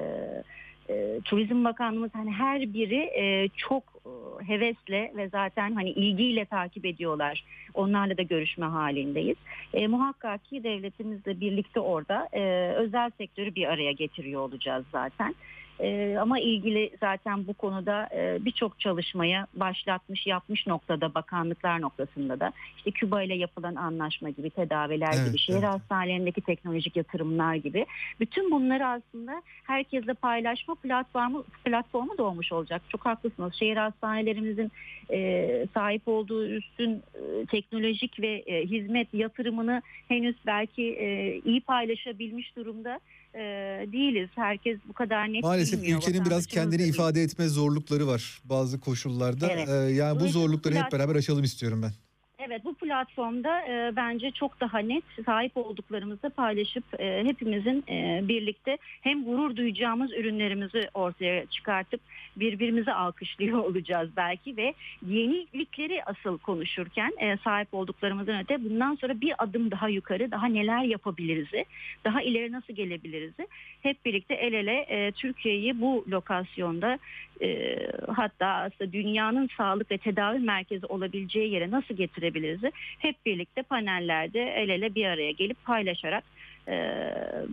e, Turizm Bakanlığımız, hani her biri e, çok e, hevesle ve zaten hani ilgiyle takip ediyorlar. Onlarla da görüşme halindeyiz. E, muhakkak ki devletimizle birlikte orada e, özel sektörü bir araya getiriyor olacağız zaten. Ee, ama ilgili zaten bu konuda e, birçok çalışmaya başlatmış, yapmış noktada, bakanlıklar noktasında da işte Küba ile yapılan anlaşma gibi, tedaviler Evet, gibi, şehir evet. hastanelerindeki teknolojik yatırımlar gibi bütün bunları aslında herkesle paylaşma platformu platformu doğmuş olacak. Çok haklısınız. Şehir hastanelerimizin e, sahip olduğu üstün e, teknolojik ve e, hizmet yatırımını henüz belki e, iyi paylaşabilmiş durumda e, değiliz. Herkes bu kadar net Maalesef bilmiyor. ülkenin biraz Vatandaşımız kendini da bilmiyor. ifade etme zorlukları var bazı koşullarda. Evet. Ee, yani bu Dolayısıyla bu zorlukları hep plat- beraber aşalım istiyorum ben. Evet, bu platformda e, bence çok daha net sahip olduklarımızı paylaşıp e, hepimizin e, birlikte hem gurur duyacağımız ürünlerimizi ortaya çıkartıp birbirimizi alkışlıyor olacağız belki ve yenilikleri asıl konuşurken e, sahip olduklarımızın öte bundan sonra bir adım daha yukarı, daha neler yapabiliriz, daha ileri nasıl gelebiliriz, hep birlikte el ele e, Türkiye'yi bu lokasyonda e, hatta aslında dünyanın sağlık ve tedavi merkezi olabileceği yere nasıl getirebiliriz? Hep birlikte panellerde el ele bir araya gelip paylaşarak e,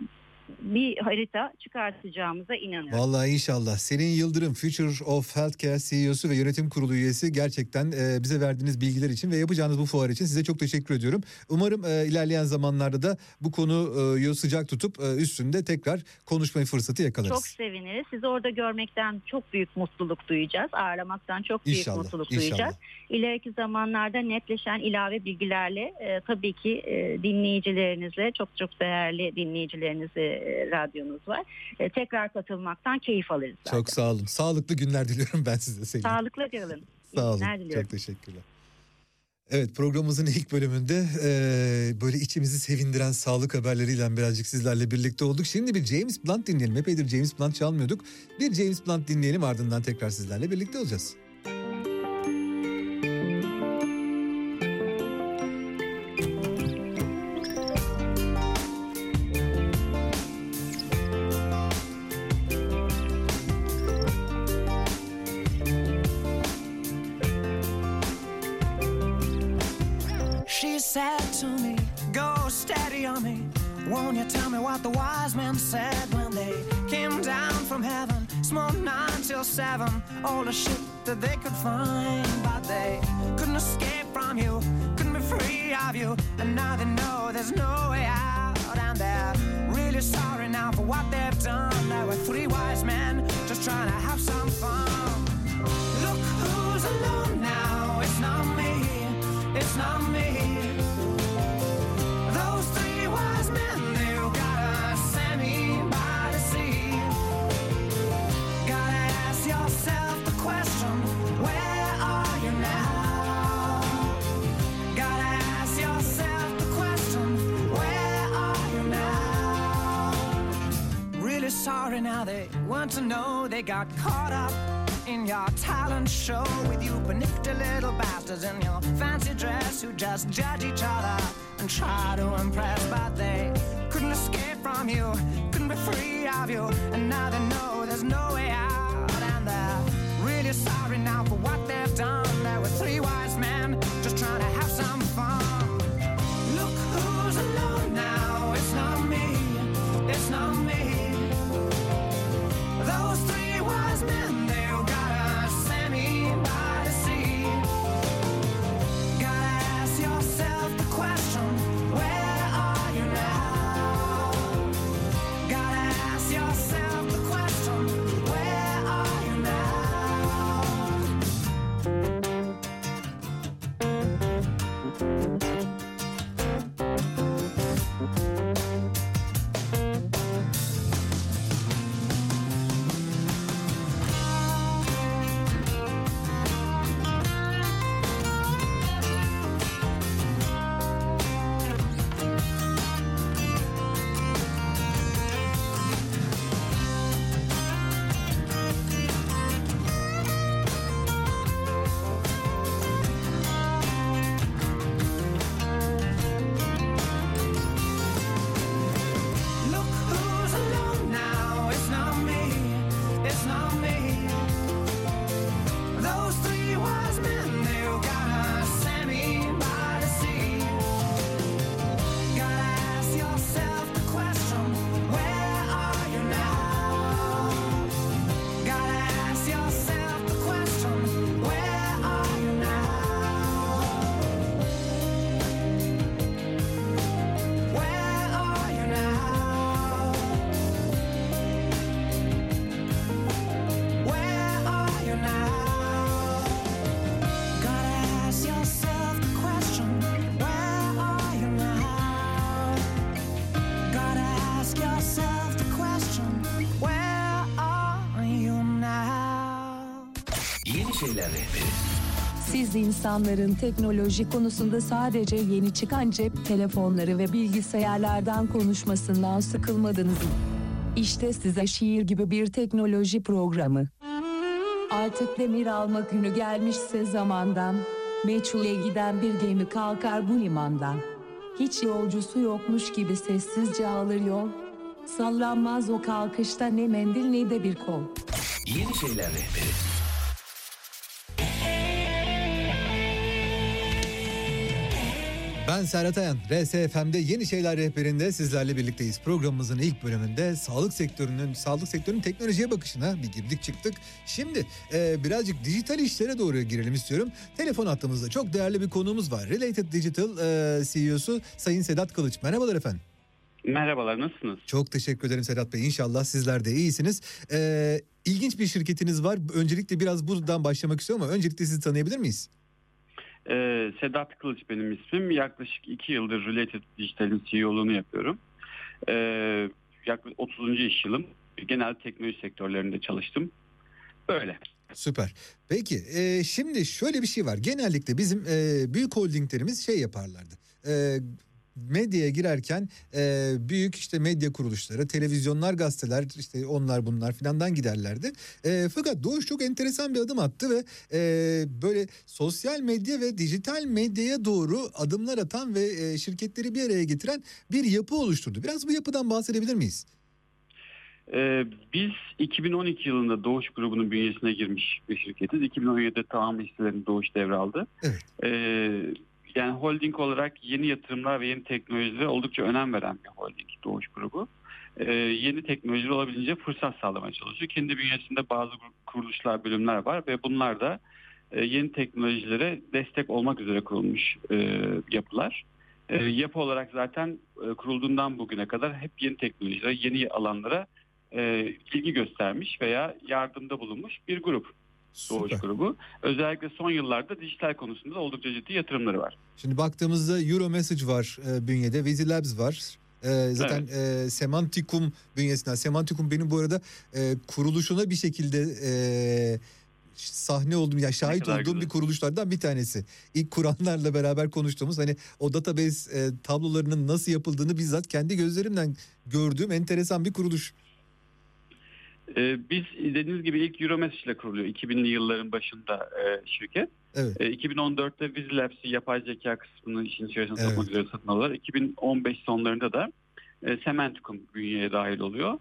bir harita çıkartacağımıza inanıyorum. Vallahi inşallah. Selin Yıldırım, Future of Healthcare C E O'su ve yönetim kurulu üyesi, gerçekten e, bize verdiğiniz bilgiler için ve yapacağınız bu fuar için size çok teşekkür ediyorum. Umarım e, ilerleyen zamanlarda da bu konuyu sıcak tutup e, üstünde tekrar konuşma fırsatı yakalarız. Çok seviniriz. Sizi orada görmekten çok büyük mutluluk duyacağız. Ağırlamaktan çok büyük İnşallah, mutluluk inşallah. duyacağız. İleriki zamanlarda netleşen ilave bilgilerle e, tabii ki e, dinleyicilerinizle, çok çok değerli dinleyicileriniz, e, radyonuz var. E, tekrar katılmaktan keyif alırız zaten. Çok sağ olun. Sağlıklı günler diliyorum ben size Selin. Sağlıkla kalın. Sağ olun. Diliyorum. Çok teşekkürler. Evet, programımızın ilk bölümünde e, böyle içimizi sevindiren sağlık haberleriyle birazcık sizlerle birlikte olduk. Şimdi bir James Blunt dinleyelim. Epeydir James Blunt çalmıyorduk. Bir James Blunt dinleyelim, ardından tekrar sizlerle birlikte olacağız. She said to me, go steady on me. Won't you tell me what the wise men said when they came down from heaven? Smoked nine till seven, all the shit that they could find. But they couldn't escape from you, couldn't be free of you. And now they know there's no way out. And they're really sorry now for what they've done. There were three wise men just trying to have some fun. Look who's alone now, it's not me, it's not me. Those three wise men, they've got a semi by the sea. Gotta ask yourself the question, where are you now? Gotta ask yourself the question, where are you now? Really sorry now they want to know they got caught up in your talent show with you panicked little bastards in your fancy dress who just judge each other and try to impress, but they couldn't escape from you, couldn't be free of you, and now they know there's no way out. And they're really sorry now for what they've done. There were three wise men just trying to have some fun. Look who's alone now, it's not me, it's not me. Those three wise men, they've got a semi by the sea. Gotta ask yourself the question, where are you now? Gotta ask yourself the question, where are you now? Look who's alone now, it's not me, it's not me. Those three wise men, they've got a semi by the sea. Gotta ask yourself the question, where are you now? Gotta ask yourself the question, where are you now? Where are you now? Where are you now? Gotta ask yourself the question, where are you now? Gotta ask yourself the question, where are you now? Yeni şeyler rehberi. Siz insanların teknoloji konusunda sadece yeni çıkan cep telefonları ve bilgisayarlardan konuşmasından sıkılmadınız mı? İşte size şiir gibi bir teknoloji programı. Artık demir alma günü gelmişse zamandan, meçhule giden bir gemi kalkar bu limandan. Hiç yolcusu yokmuş gibi sessizce alır yol, sallanmaz o kalkışta ne mendil ne de bir kol. Yeni şeyler rehberi. Ben Serhat Ayan, R S F M'de Yeni Şeyler Rehberi'nde sizlerle birlikteyiz. Programımızın ilk bölümünde sağlık sektörünün sağlık sektörünün teknolojiye bakışına bir girdik çıktık. Şimdi e, birazcık dijital işlere doğru girelim istiyorum. Telefon hattımızda çok değerli bir konuğumuz var. Related Digital e, C E O'su Sayın Sedat Kılıç. Merhabalar efendim. Merhabalar, nasılsınız? Çok teşekkür ederim Sedat Bey. İnşallah sizler de iyisiniz. Ee, ilginç bir şirketiniz var. Öncelikle biraz buradan başlamak istiyorum ama öncelikle sizi tanıyabilir miyiz? Ee, Sedat Kılıç benim ismim. Yaklaşık iki yıldır Related Digital'in C E O'luğunu yapıyorum. Ee, yaklaşık otuzuncu iş yılım. Genel teknoloji sektörlerinde çalıştım. Böyle. Süper. Peki e, şimdi şöyle bir şey var. Genellikle bizim e, büyük holdinglerimiz şey yaparlardı. E, medyaya girerken e, büyük işte medya kuruluşları, televizyonlar, gazeteler, işte onlar bunlar filandan giderlerdi. E, fakat Doğuş çok enteresan bir adım attı ve e, böyle sosyal medya ve dijital medyaya doğru adımlar atan ve e, şirketleri bir araya getiren bir yapı oluşturdu. Biraz bu yapıdan bahsedebilir miyiz? Ee, biz iki bin on iki yılında Doğuş grubunun bünyesine girmiş bir şirketiz. iki bin on yedide tamam hisselerini Doğuş devraldı. Evet. Ee, yani holding olarak yeni yatırımlar ve yeni teknolojilere oldukça önem veren bir holding Doğuş grubu. Ee, yeni teknolojiler olabildiğince fırsat sağlamaya çalışıyor. Kendi bünyesinde bazı kuruluşlar, bölümler var ve bunlar da e, yeni teknolojilere destek olmak üzere kurulmuş e, yapılar. E, yapı olarak zaten e, kurulduğundan bugüne kadar hep yeni teknolojilere, yeni alanlara e, ilgi göstermiş veya yardımda bulunmuş bir grup. Doğuş Süper. grubu. Özellikle son yıllarda dijital konusunda da oldukça ciddi yatırımları var. Şimdi baktığımızda Euromessage var e, bünyede, Vizilabs var. E, zaten Evet. e, Semantikum bünyesinden. Semantikum benim bu arada e, kuruluşuna bir şekilde e, sahne olduğum, ya şahit kadar olduğum güzel. bir kuruluşlardan bir tanesi. İlk kuranlarla beraber konuştuğumuz, hani o database e, tablolarının nasıl yapıldığını bizzat kendi gözlerimden gördüğüm enteresan bir kuruluş. Ee, biz dediğiniz gibi ilk Euromessage ile kuruluyor. iki binli yılların başında e, şirket. Evet. E, iki bin on dörtte Vizilabs'i yapay zeka kısmını işin içerisine Evet. sokmak üzere satın alıyorlar. iki bin on beş sonlarında da e, Semantikum bünyeye dahil oluyor.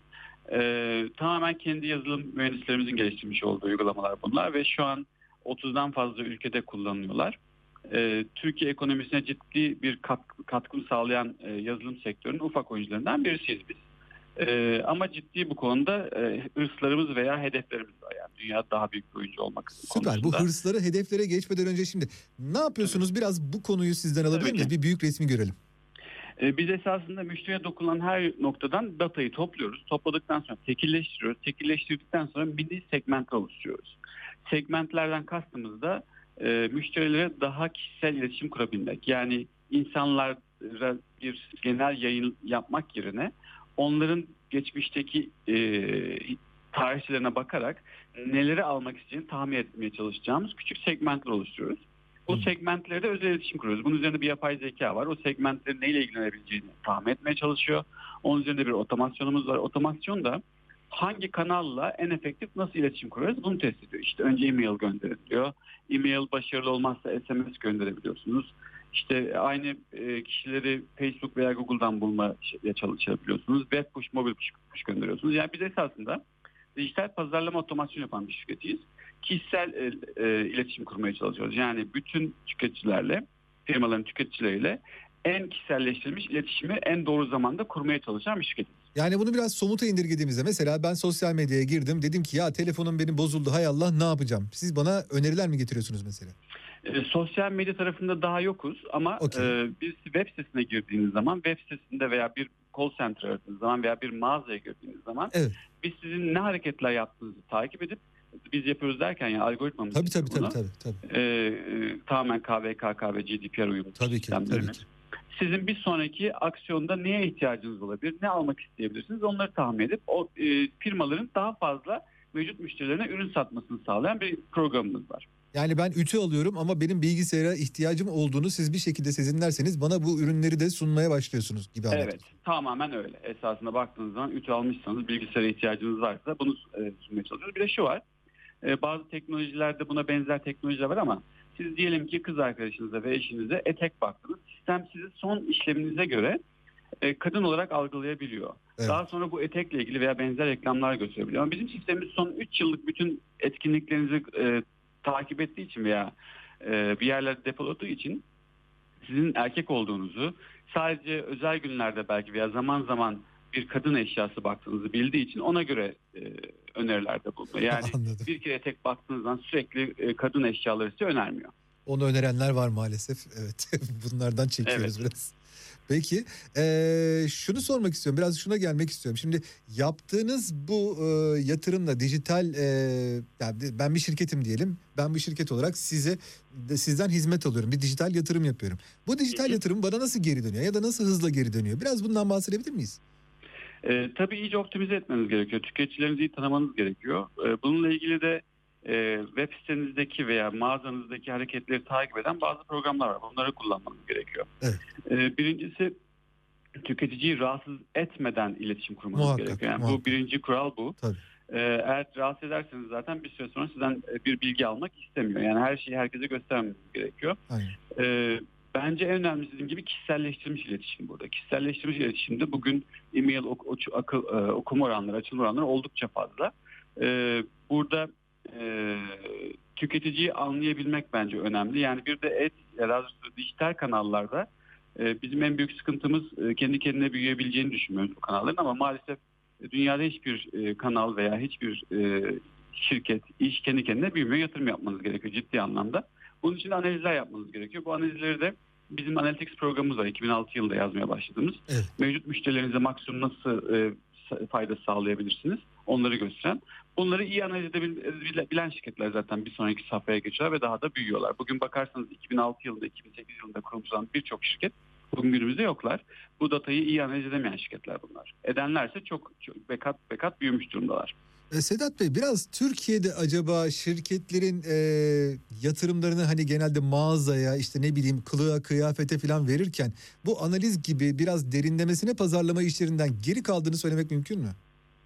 E, tamamen kendi yazılım mühendislerimizin geliştirmiş olduğu uygulamalar bunlar ve şu an otuzdan fazla ülkede kullanılıyorlar. E, Türkiye ekonomisine ciddi bir katkı, katkı sağlayan e, yazılım sektörünün ufak oyuncularından birisiyiz biz. Ee, ama ciddi bu konuda e, hırslarımız veya hedeflerimiz var. Yani dünya daha büyük bir oyuncu olmak Süper. konusunda. Bu hırsları, hedeflere geçmeden önce şimdi ne yapıyorsunuz? Biraz bu konuyu sizden alabilir Tabii miyiz? ki. Bir büyük resmi görelim. Ee, biz esasında müşteriye dokunan her noktadan datayı topluyoruz. Topladıktan sonra tekilleştiriyoruz. Tekilleştirdikten sonra mini segmentler oluşturuyoruz. Segmentlerden kastımız da e, müşterilere daha kişisel iletişim kurabilmek. Yani insanlara bir genel yayın yapmak yerine onların geçmişteki e, tarihçilerine bakarak neleri almak isteyeceğini tahmin etmeye çalışacağımız küçük segmentler oluşturuyoruz. O Hmm. segmentlerde özel iletişim kuruyoruz. Bunun üzerinde bir yapay zeka var. O segmentlerin neyle ilgilenebileceğini tahmin etmeye çalışıyor. Onun üzerinde bir otomasyonumuz var. Otomasyon da hangi kanalla en efektif nasıl iletişim kuruyoruz bunu test ediyor. İşte önce e-mail gönderiliyor. E-mail başarılı olmazsa S M S gönderebiliyorsunuz. İşte aynı e, kişileri Facebook veya Google'dan bulmaya çalışabiliyorsunuz. Web push, mobil push, push gönderiyorsunuz. Yani biz esasında dijital pazarlama otomasyon yapan bir şirketiyiz. Kişisel e, e, iletişim kurmaya çalışıyoruz. Yani bütün tüketicilerle, firmaların tüketicileriyle en kişiselleştirilmiş iletişimi en doğru zamanda kurmaya çalışan bir şirketiz. Yani bunu biraz somuta indirgediğimizde, mesela ben sosyal medyaya girdim, dedim ki ya telefonum benim bozuldu, hay Allah, ne yapacağım? Siz bana öneriler mi getiriyorsunuz mesela? E, sosyal medya tarafında daha yokuz ama Okay. e, biz web sitesine girdiğiniz zaman, web sitesinde veya bir call center aradığınız zaman veya bir mağazaya girdiğiniz zaman Evet. biz sizin ne hareketler yaptığınızı takip edip, biz yapıyoruz derken yani algoritmamız Tabii tabii bunu, tabii tabii. tabii. e, e, tamamen K V K K ve G D P R uyumlu Tabii ki, sistemlerimiz. tabii ki. Sizin bir sonraki aksiyonda neye ihtiyacınız olabilir, ne almak isteyebilirsiniz onları tahmin edip o e, firmaların daha fazla mevcut müşterilerine ürün satmasını sağlayan bir programımız var. Yani ben ütü alıyorum ama benim bilgisayara ihtiyacım olduğunu siz bir şekilde sezinlerseniz bana bu ürünleri de sunmaya başlıyorsunuz gibi anladım. Evet, tamamen öyle. Esasında baktığınız zaman ütü almışsanız, bilgisayara ihtiyacınız varsa bunu e, sunmaya çalışıyoruz. Bir de şu var, e, bazı teknolojilerde buna benzer teknolojiler var ama siz diyelim ki kız arkadaşınıza ve eşinize etek baktınız. Sistem sizi son işleminize göre e, kadın olarak algılayabiliyor. Evet. Daha sonra bu etekle ilgili veya benzer reklamlar gösterebiliyor. Ama bizim sistemimiz son üç yıllık bütün etkinliklerinizi e, takip ettiği için veya e, bir yerlerde depoladığı için sizin erkek olduğunuzu, sadece özel günlerde belki veya zaman zaman bir kadın eşyası baktığınızı bildiği için ona göre e, önerilerde bulunuyor. Yani Anladım. bir kere tek baktığınızdan sürekli e, kadın eşyaları size önermiyor. Onu önerenler var maalesef. Evet. Bunlardan çekiyoruz Evet. biraz. Peki eee, şunu sormak istiyorum. Biraz şuna gelmek istiyorum. Şimdi yaptığınız bu eee, yatırımla dijital eee, yani ben bir şirketim diyelim. Ben bir şirket olarak size de sizden hizmet alıyorum. Bir dijital yatırım yapıyorum. Bu dijital yatırım bana nasıl geri dönüyor ya da nasıl hızla geri dönüyor? Biraz bundan bahsedebilir miyiz? E, tabii iyice optimize etmeniz gerekiyor. Tüketicilerinizi iyi tanımanız gerekiyor. E, bununla ilgili de e, web sitenizdeki veya mağazanızdaki hareketleri takip eden bazı programlar var. Bunları kullanmanız gerekiyor. Evet. E, birincisi tüketiciyi rahatsız etmeden iletişim kurmanız Muhakkak, gerekiyor. Yani muhakkak. bu birinci kural bu. Tabii. E, eğer rahatsız ederseniz zaten bir süre sonra sizden e, bir bilgi almak istemiyor. Yani her şeyi herkese göstermeniz gerekiyor. Aynen. E, Bence en önemlisi dediğim gibi kişiselleştirilmiş iletişim burada. Kişiselleştirilmiş iletişimde bugün e-mail ok- ok- akıl, e, okuma oranları, açılma oranları oldukça fazla. E, burada e, tüketiciyi anlayabilmek bence önemli. Yani bir de et ya da dijital kanallarda e, bizim en büyük sıkıntımız e, kendi kendine büyüyebileceğini düşünmüyoruz bu kanalların, ama maalesef e, dünyada hiçbir e, kanal veya hiçbir e, şirket, iş kendi kendine büyümeye yatırım yapmanız gerekiyor ciddi anlamda. Bunun için de analizler yapmanız gerekiyor. Bu analizleri de bizim Analytics programımız var. iki bin altı yılında yazmaya başladığımız. Evet. Mevcut müşterilerinize maksimum nasıl e, fayda sağlayabilirsiniz? Onları gösteren. Bunları iyi analiz edebilen şirketler zaten bir sonraki safhaya geçiyorlar ve daha da büyüyorlar. Bugün bakarsanız iki bin altı yılında, iki bin sekiz yılında kurulmuş olan birçok şirket bugün günümüzde yoklar. Bu datayı iyi analiz edemeyen şirketler bunlar. Edenlerse çok, çok bekat bekat büyümüş durumdalar. E, Sedat Bey, biraz Türkiye'de acaba şirketlerin e, yatırımlarını hani genelde mağazaya, işte ne bileyim kılığa kıyafete falan verirken bu analiz gibi biraz derinlemesine pazarlama işlerinden geri kaldığını söylemek mümkün mü?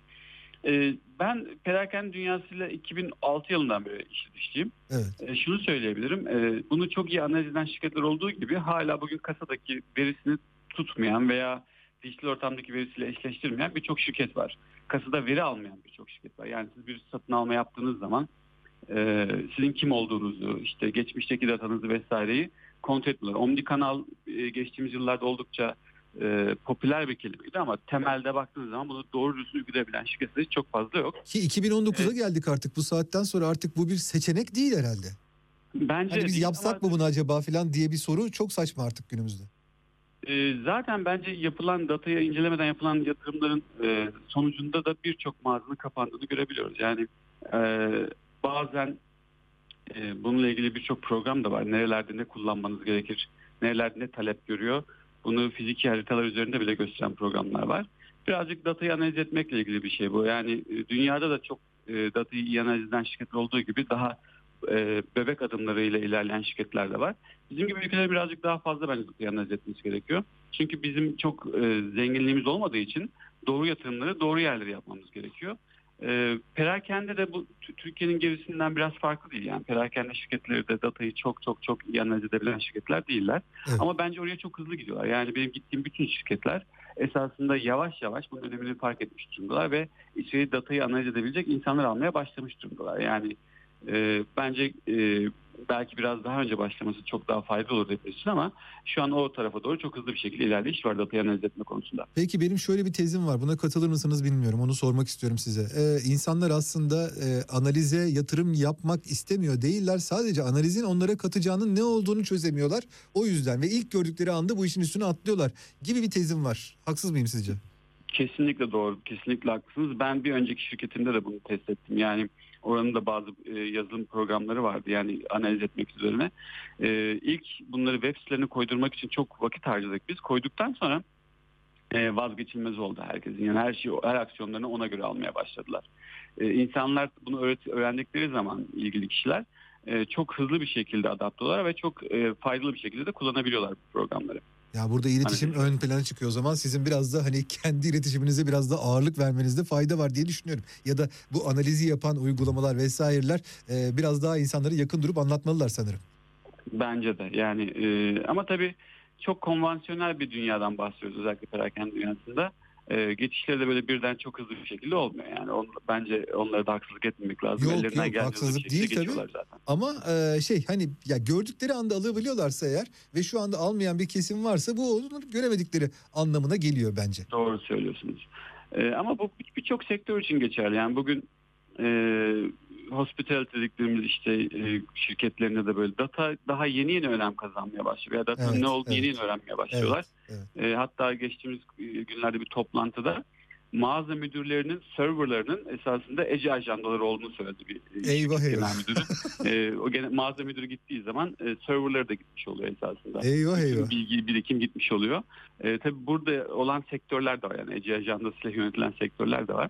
Ee, ben perakende dünyasıyla iki bin altı yılından beri işi dışlıyım. Evet. Ee, şunu söyleyebilirim. Ee, bunu çok iyi analiz eden şirketler olduğu gibi hala bugün kasadaki verisini tutmayan veya dijital ortamdaki verisiyle eşleştirmeyen birçok şirket var. Kasada veri almayan birçok şirket var. Yani siz bir satın alma yaptığınız zaman e, sizin kim olduğunuzu, işte geçmişteki datanızı vesaireyi kontrol etmiyorlar. Omnikanal e, geçtiğimiz yıllarda oldukça e, popüler bir kelimeydi ama temelde baktığınız zaman bunu doğru düzgün uygulayabilen şirketler çok fazla yok. Ki iki bin on dokuza Evet. geldik artık, bu saatten sonra artık bu bir seçenek değil herhalde. Bence Hani biz değil yapsak ama- mı bunu acaba falan diye bir soru çok saçma artık günümüzde. E, zaten bence yapılan datayı incelemeden yapılan yatırımların e, sonucunda da birçok mağazanın kapandığını görebiliyoruz. Yani e, bazen e, bununla ilgili birçok program da var. Nerelerde ne kullanmanız gerekir, nerelerde ne talep görüyor. Bunu fiziki haritalar üzerinde bile gösteren programlar var. Birazcık datayı analiz etmekle ilgili bir şey bu. Yani e, dünyada da çok e, datayı iyi analiz eden şirketler olduğu gibi daha e, bebek adımlarıyla ilerleyen şirketler de var. Bizim gibi ülkeler birazcık daha fazla bence datayı analiz etmesi gerekiyor. Çünkü bizim çok e, zenginliğimiz olmadığı için doğru yatırımları doğru yerlere yapmamız gerekiyor. E, perakende de bu t- Türkiye'nin gerisinden biraz farklı değil. Yani perakende şirketleri de datayı çok çok çok iyi analiz edebilen şirketler değiller. Evet. Ama bence oraya çok hızlı gidiyorlar. Yani benim gittiğim bütün şirketler esasında yavaş yavaş bunun önemini fark etmiş durumdalar ve içeri datayı analiz edebilecek insanlar almaya başlamış durumdalar. Yani e, bence e, belki biraz daha önce başlaması çok daha faydalı olur hepimiz için, ama şu an o tarafa doğru çok hızlı bir şekilde ilerleyiş var datayı analiz etme konusunda. Peki benim şöyle bir tezim var. Buna katılır mısınız bilmiyorum. Onu sormak istiyorum size. Ee, insanlar aslında e, analize yatırım yapmak istemiyor değiller. Sadece analizin onlara katacağının ne olduğunu çözemiyorlar. O yüzden ve ilk gördükleri anda bu işin üstüne atlıyorlar gibi bir tezim var. Haksız mıyım sizce? Kesinlikle doğru, kesinlikle haklısınız. Ben bir önceki şirketimde de bunu test ettim. Yani oranın da bazı e, yazılım programları vardı, yani analiz etmek üzerine. E, ilk bunları web sitelerine koydurmak için çok vakit harcadık biz. Koyduktan sonra e, vazgeçilmez oldu herkesin. Yani her şeyi, her aksiyonlarını ona göre almaya başladılar. E, insanlar bunu öğret- öğrendikleri zaman ilgili kişiler e, çok hızlı bir şekilde adapte oluyorlar ve çok e, faydalı bir şekilde de kullanabiliyorlar bu programları. Ya burada iletişim Analiz. ön plana çıkıyor o zaman. Sizin biraz da hani kendi iletişiminize biraz da ağırlık vermenizde fayda var diye düşünüyorum. Ya da bu analizi yapan uygulamalar vesaireler e, biraz daha insanlara yakın durup anlatmalılar sanırım. Bence de yani e, ama tabii çok konvansiyonel bir dünyadan bahsediyoruz özellikle perakende dünyasında. E, geçişleri de böyle birden çok hızlı bir şekilde olmuyor. Yani on, bence onlara da haksızlık etmemek lazım. Yok, Ellerinden yok, geldiği haksızlık bir şekilde değil tabii. geçiyorlar zaten. Ama e, şey hani ya gördükleri anda alabiliyorlarsa eğer ve şu anda almayan bir kesim varsa bu onları göremedikleri anlamına geliyor bence. Doğru söylüyorsunuz. Ee, ama bu birçok sektör için geçerli. Yani bugün e, hospitality dediklerimiz işte e, şirketlerinde de böyle data daha yeni yeni önem kazanmaya başlıyor. Ya datanın Evet, ne olduğunu evet. yeni yeni öğrenmeye başlıyorlar. Evet, evet. E, hatta geçtiğimiz günlerde bir toplantıda mağaza müdürlerinin serverlarının esasında Ece ajandaları olduğunu söyledi bir Eyvah, şirket eyvah. genel müdürü. e, o gene, mağaza müdürü gittiği zaman e, serverları da gitmiş oluyor esasında. Eyvah, Bütün eyvah. bilgi birikim gitmiş oluyor. E, tabii burada olan sektörler de var. Yani Ece ajandasıyla yönetilen sektörler de var.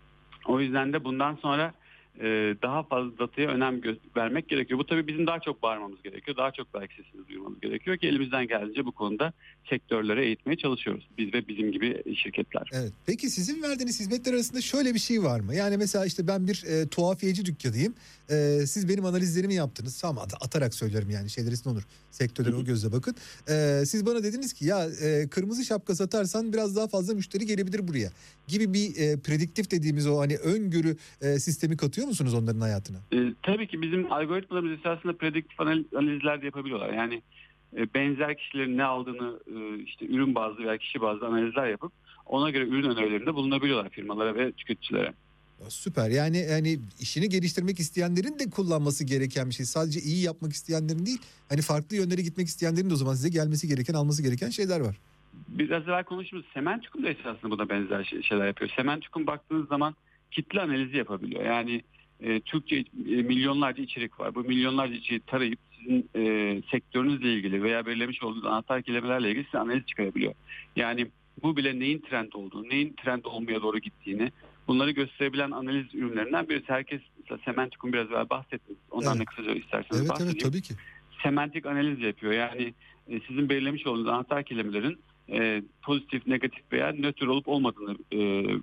O yüzden de bundan sonra e, daha fazla dataya önem gö- vermek gerekiyor. Bu tabii bizim daha çok bağırmamız gerekiyor. Daha çok belki sesimizi duyurmamız gerekiyor ki elimizden geldiğince bu konuda sektörlere eğitmeye çalışıyoruz. Biz ve bizim gibi şirketler. Evet. Peki sizin verdiğiniz hizmetler arasında şöyle bir şey var mı? Yani mesela işte ben bir e, tuhafiyeci dükkanıyım. E, siz benim analizlerimi yaptınız. Tamam, at- atarak söylerim yani şeyler için olur. Sektörlere o gözle bakın. E, siz bana dediniz ki ya e, kırmızı şapka satarsan biraz daha fazla müşteri gelebilir buraya. Gibi bir e, prediktif dediğimiz o hani öngörü e, sistemi katıyor musunuz onların hayatına? E, tabii ki bizim algoritmalarımız esasında prediktif analiz- analizler de yapabiliyorlar. Yani e, benzer kişilerin ne aldığını e, işte ürün bazlı veya kişi bazlı analizler yapıp ona göre ürün önerilerinde bulunabiliyorlar firmalara ve tüketicilere. Ya süper. Yani yani işini geliştirmek isteyenlerin de kullanması gereken bir şey. Sadece iyi yapmak isteyenlerin değil, hani farklı yönlere gitmek isteyenlerin de o zaman size gelmesi gereken, alması gereken şeyler var. Biraz evvel konuştuğumuz Semanticum da esasında buna benzer şey- şeyler yapıyor. Semanticum baktığınız zaman kitle analizi yapabiliyor. Yani e, Türkçe e, milyonlarca içerik var. Bu milyonlarca içeriği tarayıp sizin e, sektörünüzle ilgili veya belirlemiş olduğunuz anahtar kelimelerle ilgili size analiz çıkarabiliyor. Yani bu bile neyin trend olduğunu, neyin trend olmaya doğru gittiğini, bunları gösterebilen analiz ürünlerinden birisi. Herkes mesela Semanticum biraz evvel bahsettiniz. Ondan Evet. da kısaca isterseniz Evet bahsedeyim. evet tabii ki. Semantik analiz yapıyor. Yani e, sizin belirlemiş olduğunuz anahtar kelimelerin e, pozitif, negatif veya nötr olup olmadığını e,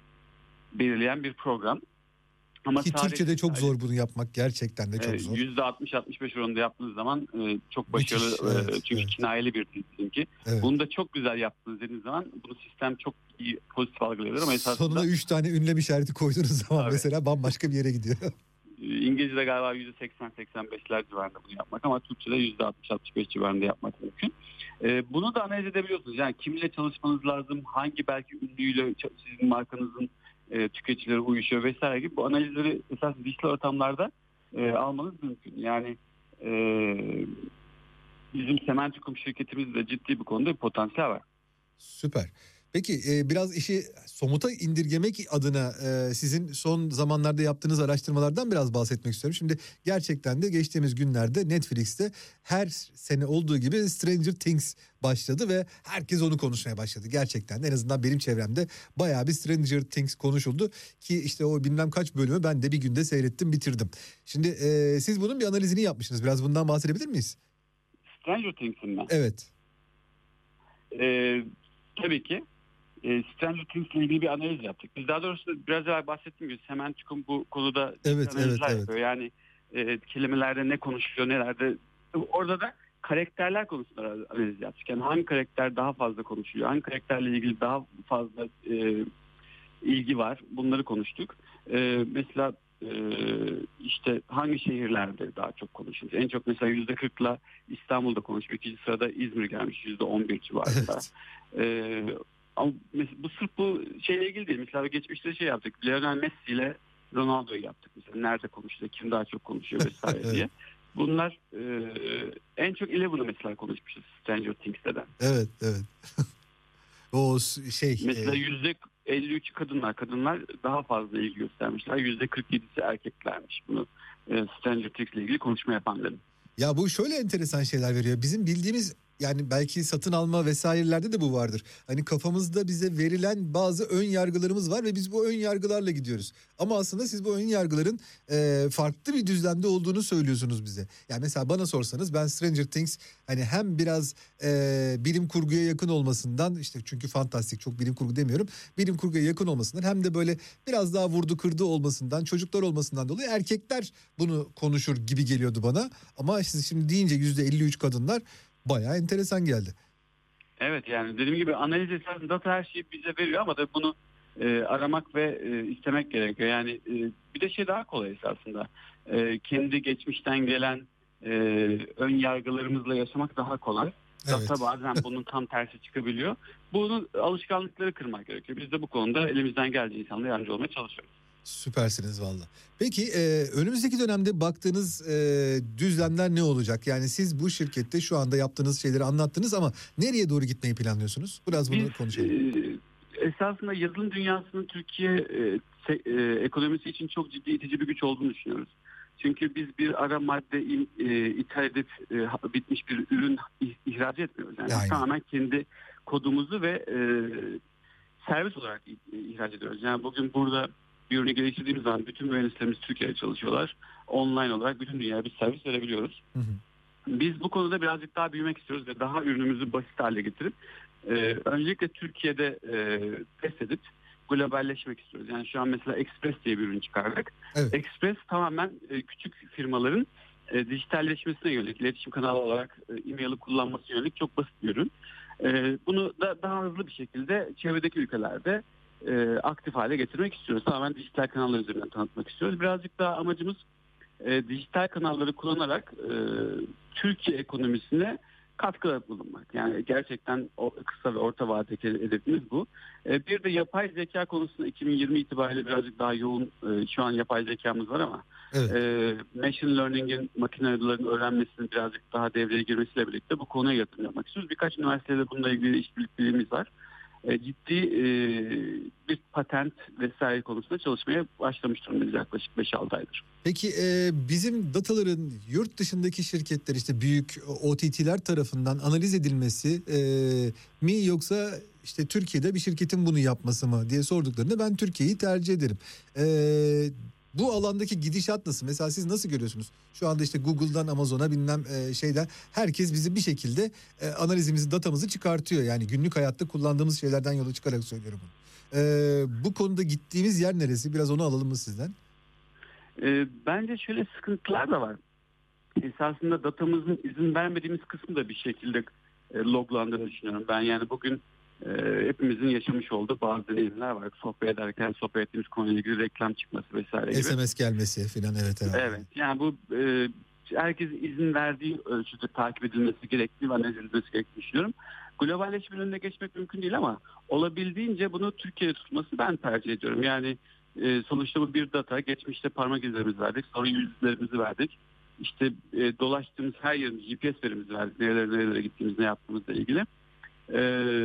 belirleyen bir program. Ama Ki tarih- Türkçe'de çok zor bunu yapmak, gerçekten de çok e, zor. yüzde altmış altmış beş oranında yaptığınız zaman e, çok başarılı. Müthiş, e, evet, çünkü evet. kinayeli bir dil bizimki. Evet. Bunu da çok güzel yaptığınız dediğiniz zaman bunu sistem çok iyi pozitif algılıyor ama esasında Sonuna üç tane ünlem işareti koyduğunuz zaman Tabii. mesela bambaşka bir yere gidiyor. İngilizce'de galiba yüzde seksen seksen beşler civarında bunu yapmak ama Türkçe'de yüzde altmış altmış beş civarında yapmak mümkün. Ee, bunu da analiz edebiliyorsunuz. Yani kimle çalışmanız lazım, hangi belki ünlüyle sizin markanızın e, tüketicilere uyuşuyor vesaire gibi bu analizleri esas dijital ortamlarda e, almanız mümkün. Yani e, bizim Semanticum şirketimizde ciddi bir konuda bir potansiyel var. Süper. Peki e, biraz işi somuta indirgemek adına e, sizin son zamanlarda yaptığınız araştırmalardan biraz bahsetmek istiyorum. Şimdi gerçekten de geçtiğimiz günlerde Netflix'te her sene olduğu gibi Stranger Things başladı ve herkes onu konuşmaya başladı. Gerçekten de en azından benim çevremde bayağı bir Stranger Things konuşuldu ki işte o bilmem kaç bölümü ben de bir günde seyrettim, bitirdim. Şimdi e, siz bunun bir analizini yapmışsınız. Biraz bundan bahsedebilir miyiz? Stranger Things'in mi? Evet. Ee, tabii ki. E, Stranger Things ile ilgili bir analiz yaptık. Biz daha doğrusu biraz evvel bahsettiğim gibi Semanticum bu konuda Evet, analizler evet, yapıyor. Yani e, kelimelerde ne konuşuyor, nelerde. Orada da karakterler konusunda analiz yaptık. Yani hangi karakter daha fazla konuşuyor, hangi karakterle ilgili daha fazla e, ilgi var, bunları konuştuk. E, mesela e, işte hangi şehirlerde daha çok konuşuyor. En çok mesela yüzde kırkla İstanbul'da konuşuyor. İkinci sırada İzmir gelmiş yüzde on bir civarında. Evet. E, Ama mesela bu sırf bu şeyle ilgili değil. Mesela geçmişte şey yaptık. Lionel Messi ile Ronaldo'yu yaptık. Mesela nerede konuşuyor, kim daha çok konuşuyor vesaire Evet. diye. Bunlar e, en çok Eleven'ı mesela konuşmuşuz Stranger Things'te. Evet, evet. O s- şey Mesela e, yüzde elli üç kadınlar. Kadınlar daha fazla ilgi göstermişler. Yüzde kırk yedisi erkeklermiş. Bunu e, Stranger Things ile ilgili konuşma yapanların. ya bu şöyle enteresan şeyler veriyor. Bizim bildiğimiz yani belki satın alma vesairelerde de bu vardır. Hani kafamızda bize verilen bazı ön yargılarımız var ve biz bu ön yargılarla gidiyoruz. Ama aslında siz bu ön yargıların e, farklı bir düzlemde olduğunu söylüyorsunuz bize. Yani mesela bana sorsanız ben Stranger Things hani hem biraz e, bilim kurguya yakın olmasından işte çünkü fantastik çok bilim kurgu demiyorum. Bilim kurguya yakın olmasından hem de böyle biraz daha vurdu kırdı olmasından çocuklar olmasından dolayı erkekler bunu konuşur gibi geliyordu bana. Ama siz şimdi deyince yüzde elli üç kadınlar bayağı enteresan geldi. Evet yani dediğim gibi analiz esasında data her şeyi bize veriyor ama da bunu e, aramak ve e, istemek gerekiyor. Yani e, bir de şey daha kolay esasında. E, kendi geçmişten gelen e, ön yargılarımızla yaşamak daha kolay. Evet. Data bazen bunun tam tersi çıkabiliyor. Bunun alışkanlıkları kırmak gerekiyor. Biz de bu konuda elimizden geldiği insanlara yardımcı olmaya çalışıyoruz. Süpersiniz valla. Peki e, önümüzdeki dönemde baktığınız e, düzlemler ne olacak? Yani siz bu şirkette şu anda yaptığınız şeyleri anlattınız ama nereye doğru gitmeyi planlıyorsunuz? Biraz bunu Biz konuşalım. e, esasında yazılım dünyasının Türkiye e, se, e, ekonomisi için çok ciddi itici bir güç olduğunu düşünüyoruz. Çünkü biz bir ara madde in, e, ithal edip e, bitmiş bir ürün ih- ihraç etmiyoruz. Yani Aynen. tamamen kendi kodumuzu ve e, servis olarak ih- ihraç ediyoruz. Yani bugün burada bir ürünü geliştirdiğimiz zaman bütün mühendislerimiz Türkiye'de çalışıyorlar. Online olarak bütün dünyaya bir servis verebiliyoruz. Hı hı. Biz bu konuda birazcık daha büyümek istiyoruz ve daha ürünümüzü basit hale getirip e, öncelikle Türkiye'de e, test edip globalleşmek istiyoruz. Yani şu an mesela Express diye bir ürün çıkardık. Evet. Express tamamen e, küçük firmaların e, dijitalleşmesine yönelik, iletişim kanalı olarak e, e-mail'i kullanmasına yönelik çok basit bir ürün. E, bunu da daha hızlı bir şekilde çevredeki ülkelerde e, aktif hale getirmek istiyoruz. Tamamen dijital kanallar üzerinden tanıtmak istiyoruz. Birazcık daha amacımız e, dijital kanalları kullanarak e, Türkiye ekonomisine katkıda bulunmak. Yani gerçekten o kısa ve orta vadedeki hedefimiz bu. E, bir de yapay zeka konusunda iki bin yirmi itibariyle birazcık daha yoğun e, şu an yapay zekamız var ama Evet. e, machine learning'in makinelerin öğrenmesinin birazcık daha devreye girmesiyle birlikte bu konuya yatırım yapmak istiyoruz. Birkaç üniversitede bununla ilgili işbirliklerimiz var. E, ciddi e, bir patent vesaire konusunda çalışmaya başlamış durumdayız yaklaşık beş altı aydır. Peki e, bizim dataların yurt dışındaki şirketler işte büyük O T T'ler tarafından analiz edilmesi e, mi yoksa işte Türkiye'de bir şirketin bunu yapması mı diye sorduklarında ben Türkiye'yi tercih ederim. E, bu alandaki gidişat nasıl? Mesela siz nasıl görüyorsunuz? Şu anda işte Google'dan Amazon'a bilmem e, şeyden herkes bizi bir şekilde e, analizimizi, datamızı çıkartıyor. Yani günlük hayatta kullandığımız şeylerden yola çıkarak söylüyorum bunu. E, bu konuda gittiğimiz yer neresi? Biraz onu alalım mı sizden? E, bence şöyle sıkıntılar da var. Esasında datamızın izin vermediğimiz kısmı da bir şekilde e, loglandığını düşünüyorum. Ben yani bugün e, hepimizin yaşamış olduğu bazı deneyimler var. Sohbet ederken sohbet ettiğimiz konuyla ilgili reklam çıkması vesaire gibi. S M S gelmesi filan evet herhalde. Evet. Yani bu e, herkes izin verdiği ölçüde takip edilmesi gerektiği ve analiz edilmesi gerektiğini düşünüyorum. Globalleşmenin önüne geçmek mümkün değil ama olabildiğince bunu Türkiye'de tutması ben tercih ediyorum. Yani e, sonuçta bu bir data. Geçmişte parmak izlerimizi verdik. Sonra yüz izlerimizi verdik. İşte e, dolaştığımız her yerin G P S verimizi verdik. Nerelere nerelere gittiğimiz, ne yaptığımızla ilgili. E,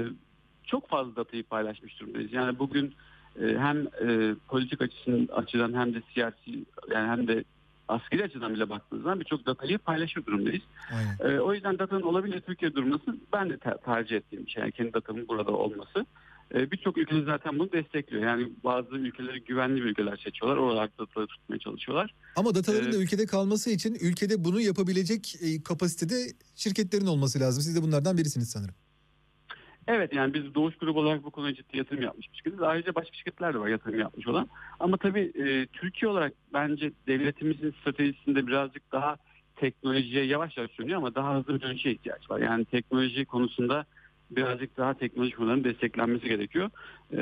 çok fazla datayı paylaşmış durumdayız. Yani bugün e, hem e, politik açısından, açıdan hem de siyasi yani hem de askeri açıdan bile baktığınız zaman birçok datayı paylaşır durumdayız. Aynen. E, o yüzden datanın olabilir Türkiye'de durması ben de ter- tercih ettiğim bir şey. Yani kendi datamın burada olması. E, birçok ülke zaten bunu destekliyor. Yani bazı ülkeleri güvenli bir ülkeler seçiyorlar. Oralarda dataları tutmaya çalışıyorlar. Ama dataların Ee, da ülkede kalması için ülkede bunu yapabilecek e, kapasitede şirketlerin olması lazım. Siz de bunlardan birisiniz sanırım. Evet, yani biz Doğuş Grubu olarak bu konuya ciddi yatırım yapmış bir şirketiz. Ayrıca başka şirketler de var yatırım yapmış olan. Ama tabii e, Türkiye olarak bence devletimizin stratejisinde birazcık daha teknolojiye yavaş yavaş dönüyor ama daha hızlı bir dönüşe ihtiyaç var. Yani teknoloji konusunda birazcık daha teknoloji firmalarının desteklenmesi gerekiyor. E,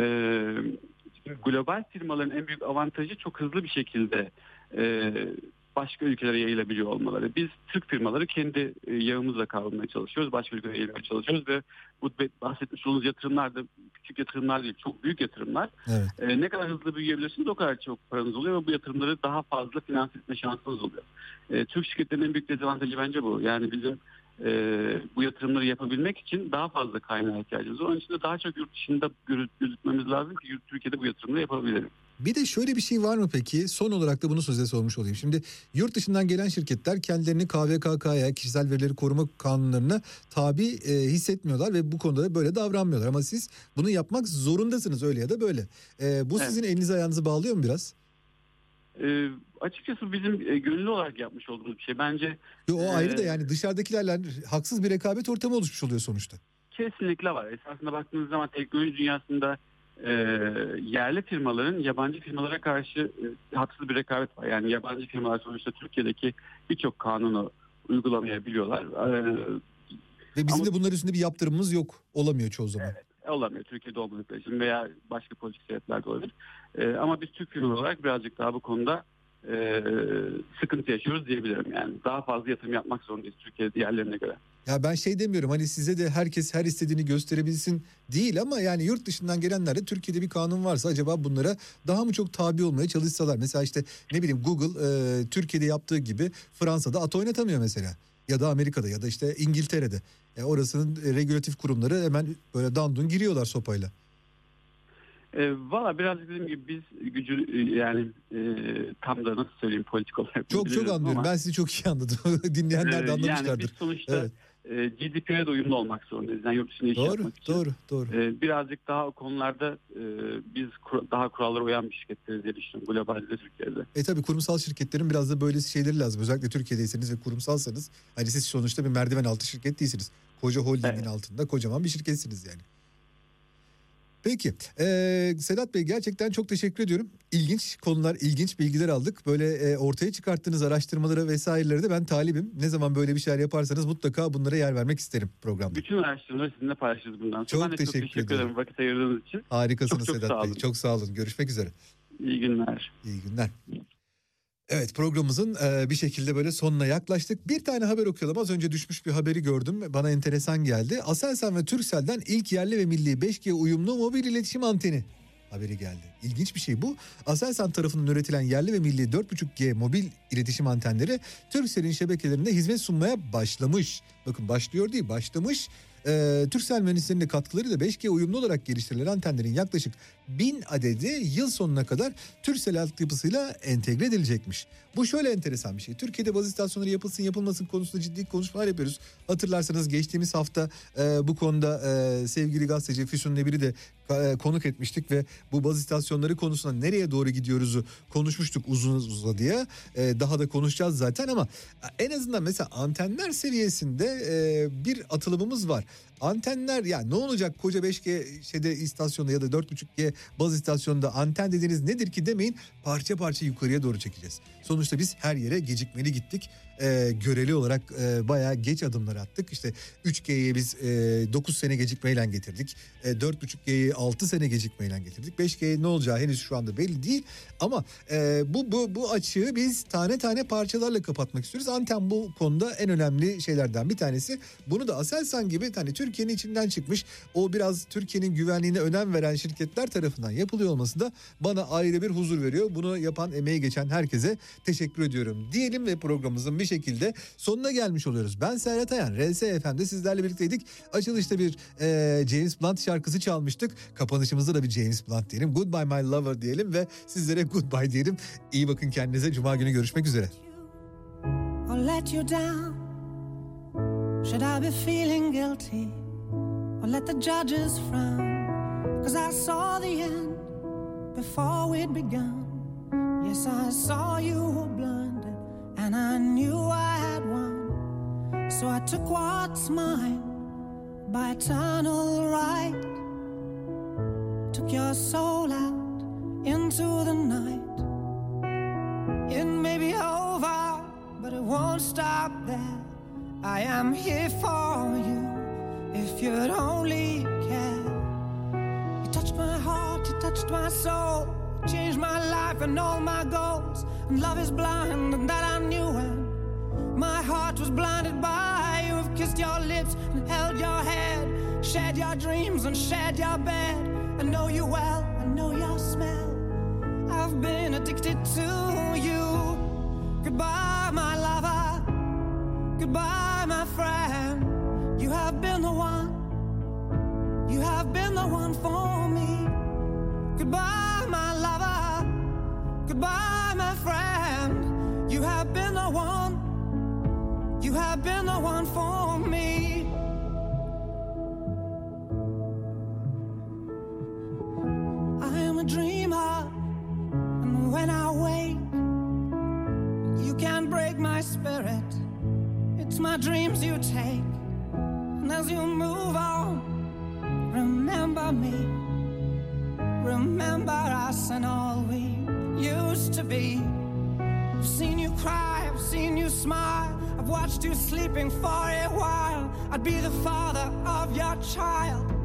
global firmaların en büyük avantajı çok hızlı bir şekilde e, başka ülkelere yayılabiliyor olmaları. Biz Türk firmaları kendi e, yağımızla kavrulmaya çalışıyoruz. Başka ülkelere yayılmaya çalışıyoruz ve bu bahsetmiş olduğunuz yatırımlar da küçük yatırımlar değil, çok büyük yatırımlar. Evet. E, ne kadar hızlı büyüyebilirsiniz o kadar çok paranız oluyor ve bu yatırımları daha fazla finanse etme şansınız oluyor. E, Türk şirketlerinin en büyük dezavantajı bence bu. Yani bizim e, bu yatırımları yapabilmek için daha fazla kaynağa ihtiyacımız var. Onun için de daha çok yurt dışında yürütmemiz lazım ki yurt, Türkiye'de bu yatırımları yapabilelim. Bir de şöyle bir şey var mı peki? Son olarak da bunu size sormuş olayım. Şimdi yurt dışından gelen şirketler kendilerini K V K K'ya, kişisel verileri koruma kanunlarına tabi e, hissetmiyorlar ve bu konuda da böyle davranmıyorlar. Ama siz bunu yapmak zorundasınız öyle ya da böyle. E, bu Evet. sizin elinizi ayağınızı bağlıyor mu biraz? E, açıkçası bizim e, gönüllü olarak yapmış olduğumuz bir şey. Bence Yo, o ayrı da e, yani dışarıdakilerle haksız bir rekabet ortamı oluşmuş oluyor sonuçta. kesinlikle var. Esasında baktığınız zaman teknoloji dünyasında e, yerli firmaların yabancı firmalara karşı e, haksız bir rekabet var. Yani yabancı firmalar sonuçta Türkiye'deki birçok kanunu uygulamayabiliyorlar. E, Ve bizim Ama- de bunlar üstünde bir yaptırımımız yok. Olamıyor çoğu zaman. Evet, olamıyor Türkiye'de olmadıkları için veya başka politik sebepler de olabilir. E, ama biz Türk firma olarak birazcık daha bu konuda e, sıkıntı yaşıyoruz diyebilirim. Yani daha fazla yatırım yapmak zorundayız Türkiye diğerlerine göre. Ya ben şey demiyorum, hani size de herkes her istediğini gösterebilsin değil, ama yani yurt dışından gelenler de Türkiye'de bir kanun varsa acaba bunlara daha mı çok tabi olmaya çalışsalar? Mesela işte ne bileyim Google e, Türkiye'de yaptığı gibi Fransa'da at oynatamıyor mesela. Ya da Amerika'da ya da işte İngiltere'de. E, orasının e, regülatif kurumları hemen böyle dandun giriyorlar sopayla. E, Valla birazcık dediğim gibi biz gücü e, yani e, tam da nasıl söyleyeyim politik olarak. Çok çok anlıyorum. Ben sizi çok iyi anladım. Dinleyenler de anlamışlardır. Yani biz sonuçta evet. e, G D P R'ye de uyumlu olmak zorundayız. Yani yurt dışında iş doğru, yapmak için. Doğru doğru doğru. E, birazcık daha o konularda e, biz kur, daha kurallara uyan bir şirketleriz diye düşünüyorum. Globalde Türkiye'de. E tabii kurumsal şirketlerin biraz da böyle şeyleri lazım. Özellikle Türkiye'deyseniz ve kurumsalsanız. Hani siz sonuçta bir merdiven altı şirket değilsiniz. Koca holdingin evet. altında kocaman bir şirketsiniz yani. Peki ee, Sedat Bey, gerçekten çok teşekkür ediyorum. İlginç konular, ilginç bilgiler aldık. Böyle e, ortaya çıkarttığınız araştırmalara vesairelere de ben talibim. Ne zaman böyle bir şeyler yaparsanız mutlaka bunlara yer vermek isterim programda. Bütün araştırmaları sizinle paylaşırız bundan sonra. Çok ben de teşekkür, çok teşekkür ederim. ederim vakit ayırdığınız için. Harikasınız çok, çok Sedat Bey. Çok sağ olun. Görüşmek üzere. İyi günler. İyi günler. Evet, programımızın e, bir şekilde böyle sonuna yaklaştık. Bir tane haber okuyalım. Az önce düşmüş bir haberi gördüm. Bana enteresan geldi. Aselsan ve Turkcell'den ilk yerli ve milli beş G uyumlu mobil iletişim anteni haberi geldi. İlginç bir şey bu. Aselsan tarafından üretilen yerli ve milli dört buçuk G mobil iletişim antenleri Turkcell'in şebekelerinde hizmet sunmaya başlamış. Bakın başlıyor değil, başlamış. Ee, Turkcell mühendislerinin de katkılarıyla beş G uyumlu olarak geliştirilen antenlerin yaklaşık bin adedi yıl sonuna kadar Turkcell altyapısıyla entegre edilecekmiş. Bu şöyle enteresan bir şey. Türkiye'de baz istasyonları yapılsın yapılmasın konusunda ciddi konuşmalar yapıyoruz. Hatırlarsanız geçtiğimiz hafta e, bu konuda e, sevgili gazeteci Füsun Nebir'i de e, konuk etmiştik ve bu baz istasyonları konusunda nereye doğru gidiyoruzu konuşmuştuk uzun uzun diye. E, daha da konuşacağız zaten, ama en azından mesela antenler seviyesinde e, bir atılımımız var. Antenler ya ne olacak koca beş G şeyde istasyonda ya da dört buçuk G baz istasyonunda anten dediğiniz nedir ki demeyin, parça parça yukarıya doğru çekeceğiz. Sonuçta biz her yere gecikmeli gittik. Ee, göreli olarak e, bayağı geç adımlar attık. İşte üç G'ye biz e, dokuz sene gecikmeyle getirdik. E, dört buçuk G'yi altı sene gecikmeyle getirdik. beş G'ye ne olacağı henüz şu anda belli değil. Ama e, bu bu bu açığı biz tane tane parçalarla kapatmak istiyoruz. Anten bu konuda en önemli şeylerden bir tanesi. Bunu da Aselsan gibi hani Türkiye'nin içinden çıkmış, o biraz Türkiye'nin güvenliğine önem veren şirketler tarafından yapılıyor olması da bana ayrı bir huzur veriyor. Bunu yapan, emeği geçen herkese teşekkür ediyorum diyelim ve programımızın bir şekilde sonuna gelmiş oluyoruz. Ben Serhat Ayan, R S F M'de sizlerle birlikteydik. Açılışta bir e, James Blunt şarkısı çalmıştık. Kapanışımızda da bir James Blunt diyelim. Goodbye My Lover diyelim ve sizlere goodbye diyelim. İyi bakın kendinize. Cuma günü görüşmek üzere. I'll let you down. Should I be feeling guilty? Or let the judges frown? 'Cause I saw the end before we'd begun. Yes, I saw you were blinded, and I knew I had won. So I took what's mine by eternal right. Took your soul out into the night. It may be over, but it won't stop there. I am here for you, if you'd only care. You touched my heart, you touched my soul, you changed my life and all my goals. And love is blind, and that I knew when my heart was blinded by you. Have kissed your lips and held your head, shared your dreams and shared your bed. I know you well, I know your smell. I've been addicted to you. Goodbye, my lover. Goodbye, my friend. You have been the one. You have been the one for me. Goodbye, my lover. Goodbye, my friend. You have been the one. You have been the one for me. I am a dreamer, and when I wake, you can't break my spirit. It's my dreams you take, and as you move on, remember me. Remember us and all we used to be. I've seen you cry, I've seen you smile, I've watched you sleeping for a while. I'd be the father of your child, I'd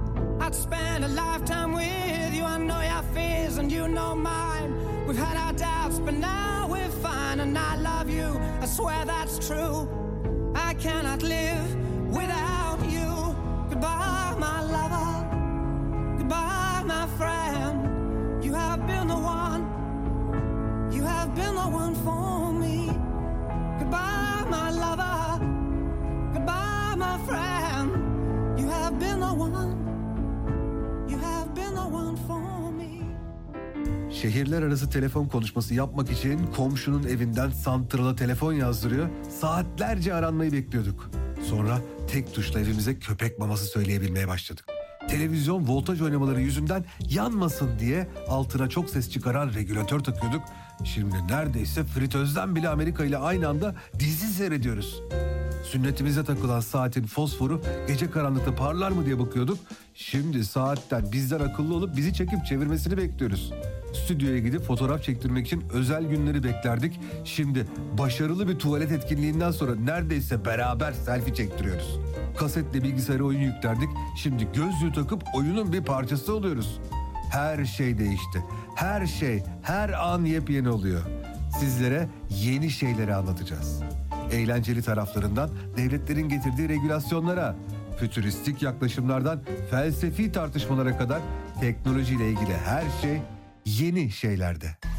to spend a lifetime with you. I know your fears and you know mine. We've had our doubts, but now we're fine. And I love you, I swear that's true. I cannot live without you. Goodbye, my lover. Goodbye, my friend. You have been the one. You have been the one for me. Goodbye, my lover. Goodbye, my friend. You have been the one. You have been the one for me. Şehirler arası telefon konuşması yapmak için komşunun evinden santrala telefon yazdırıyor, saatlerce aranmayı bekliyorduk. Sonra tek tuşla evimize köpek maması söyleyebilmeye başladık. Televizyon voltaj oynamaları yüzünden yanmasın diye altına çok ses çıkaran regülatör takıyorduk. Şimdi neredeyse fritözden bile Amerika ile aynı anda dizi seyrediyoruz. Sünnetimize takılan saatin fosforu gece karanlıkta parlar mı diye bakıyorduk. Şimdi saatten bizden akıllı olup bizi çekip çevirmesini bekliyoruz. Stüdyoya gidip fotoğraf çektirmek için özel günleri beklerdik. Şimdi başarılı bir tuvalet etkinliğinden sonra neredeyse beraber selfie çektiriyoruz. Kasetle bilgisayara oyun yüklerdik. Şimdi gözlüğü takıp oyunun bir parçası oluyoruz. Her şey değişti. Her şey, her an yepyeni oluyor. Sizlere yeni şeyleri anlatacağız. Eğlenceli taraflarından devletlerin getirdiği regülasyonlara, fütüristik yaklaşımlardan felsefi tartışmalara kadar teknolojiyle ilgili her şey yeni şeylerde.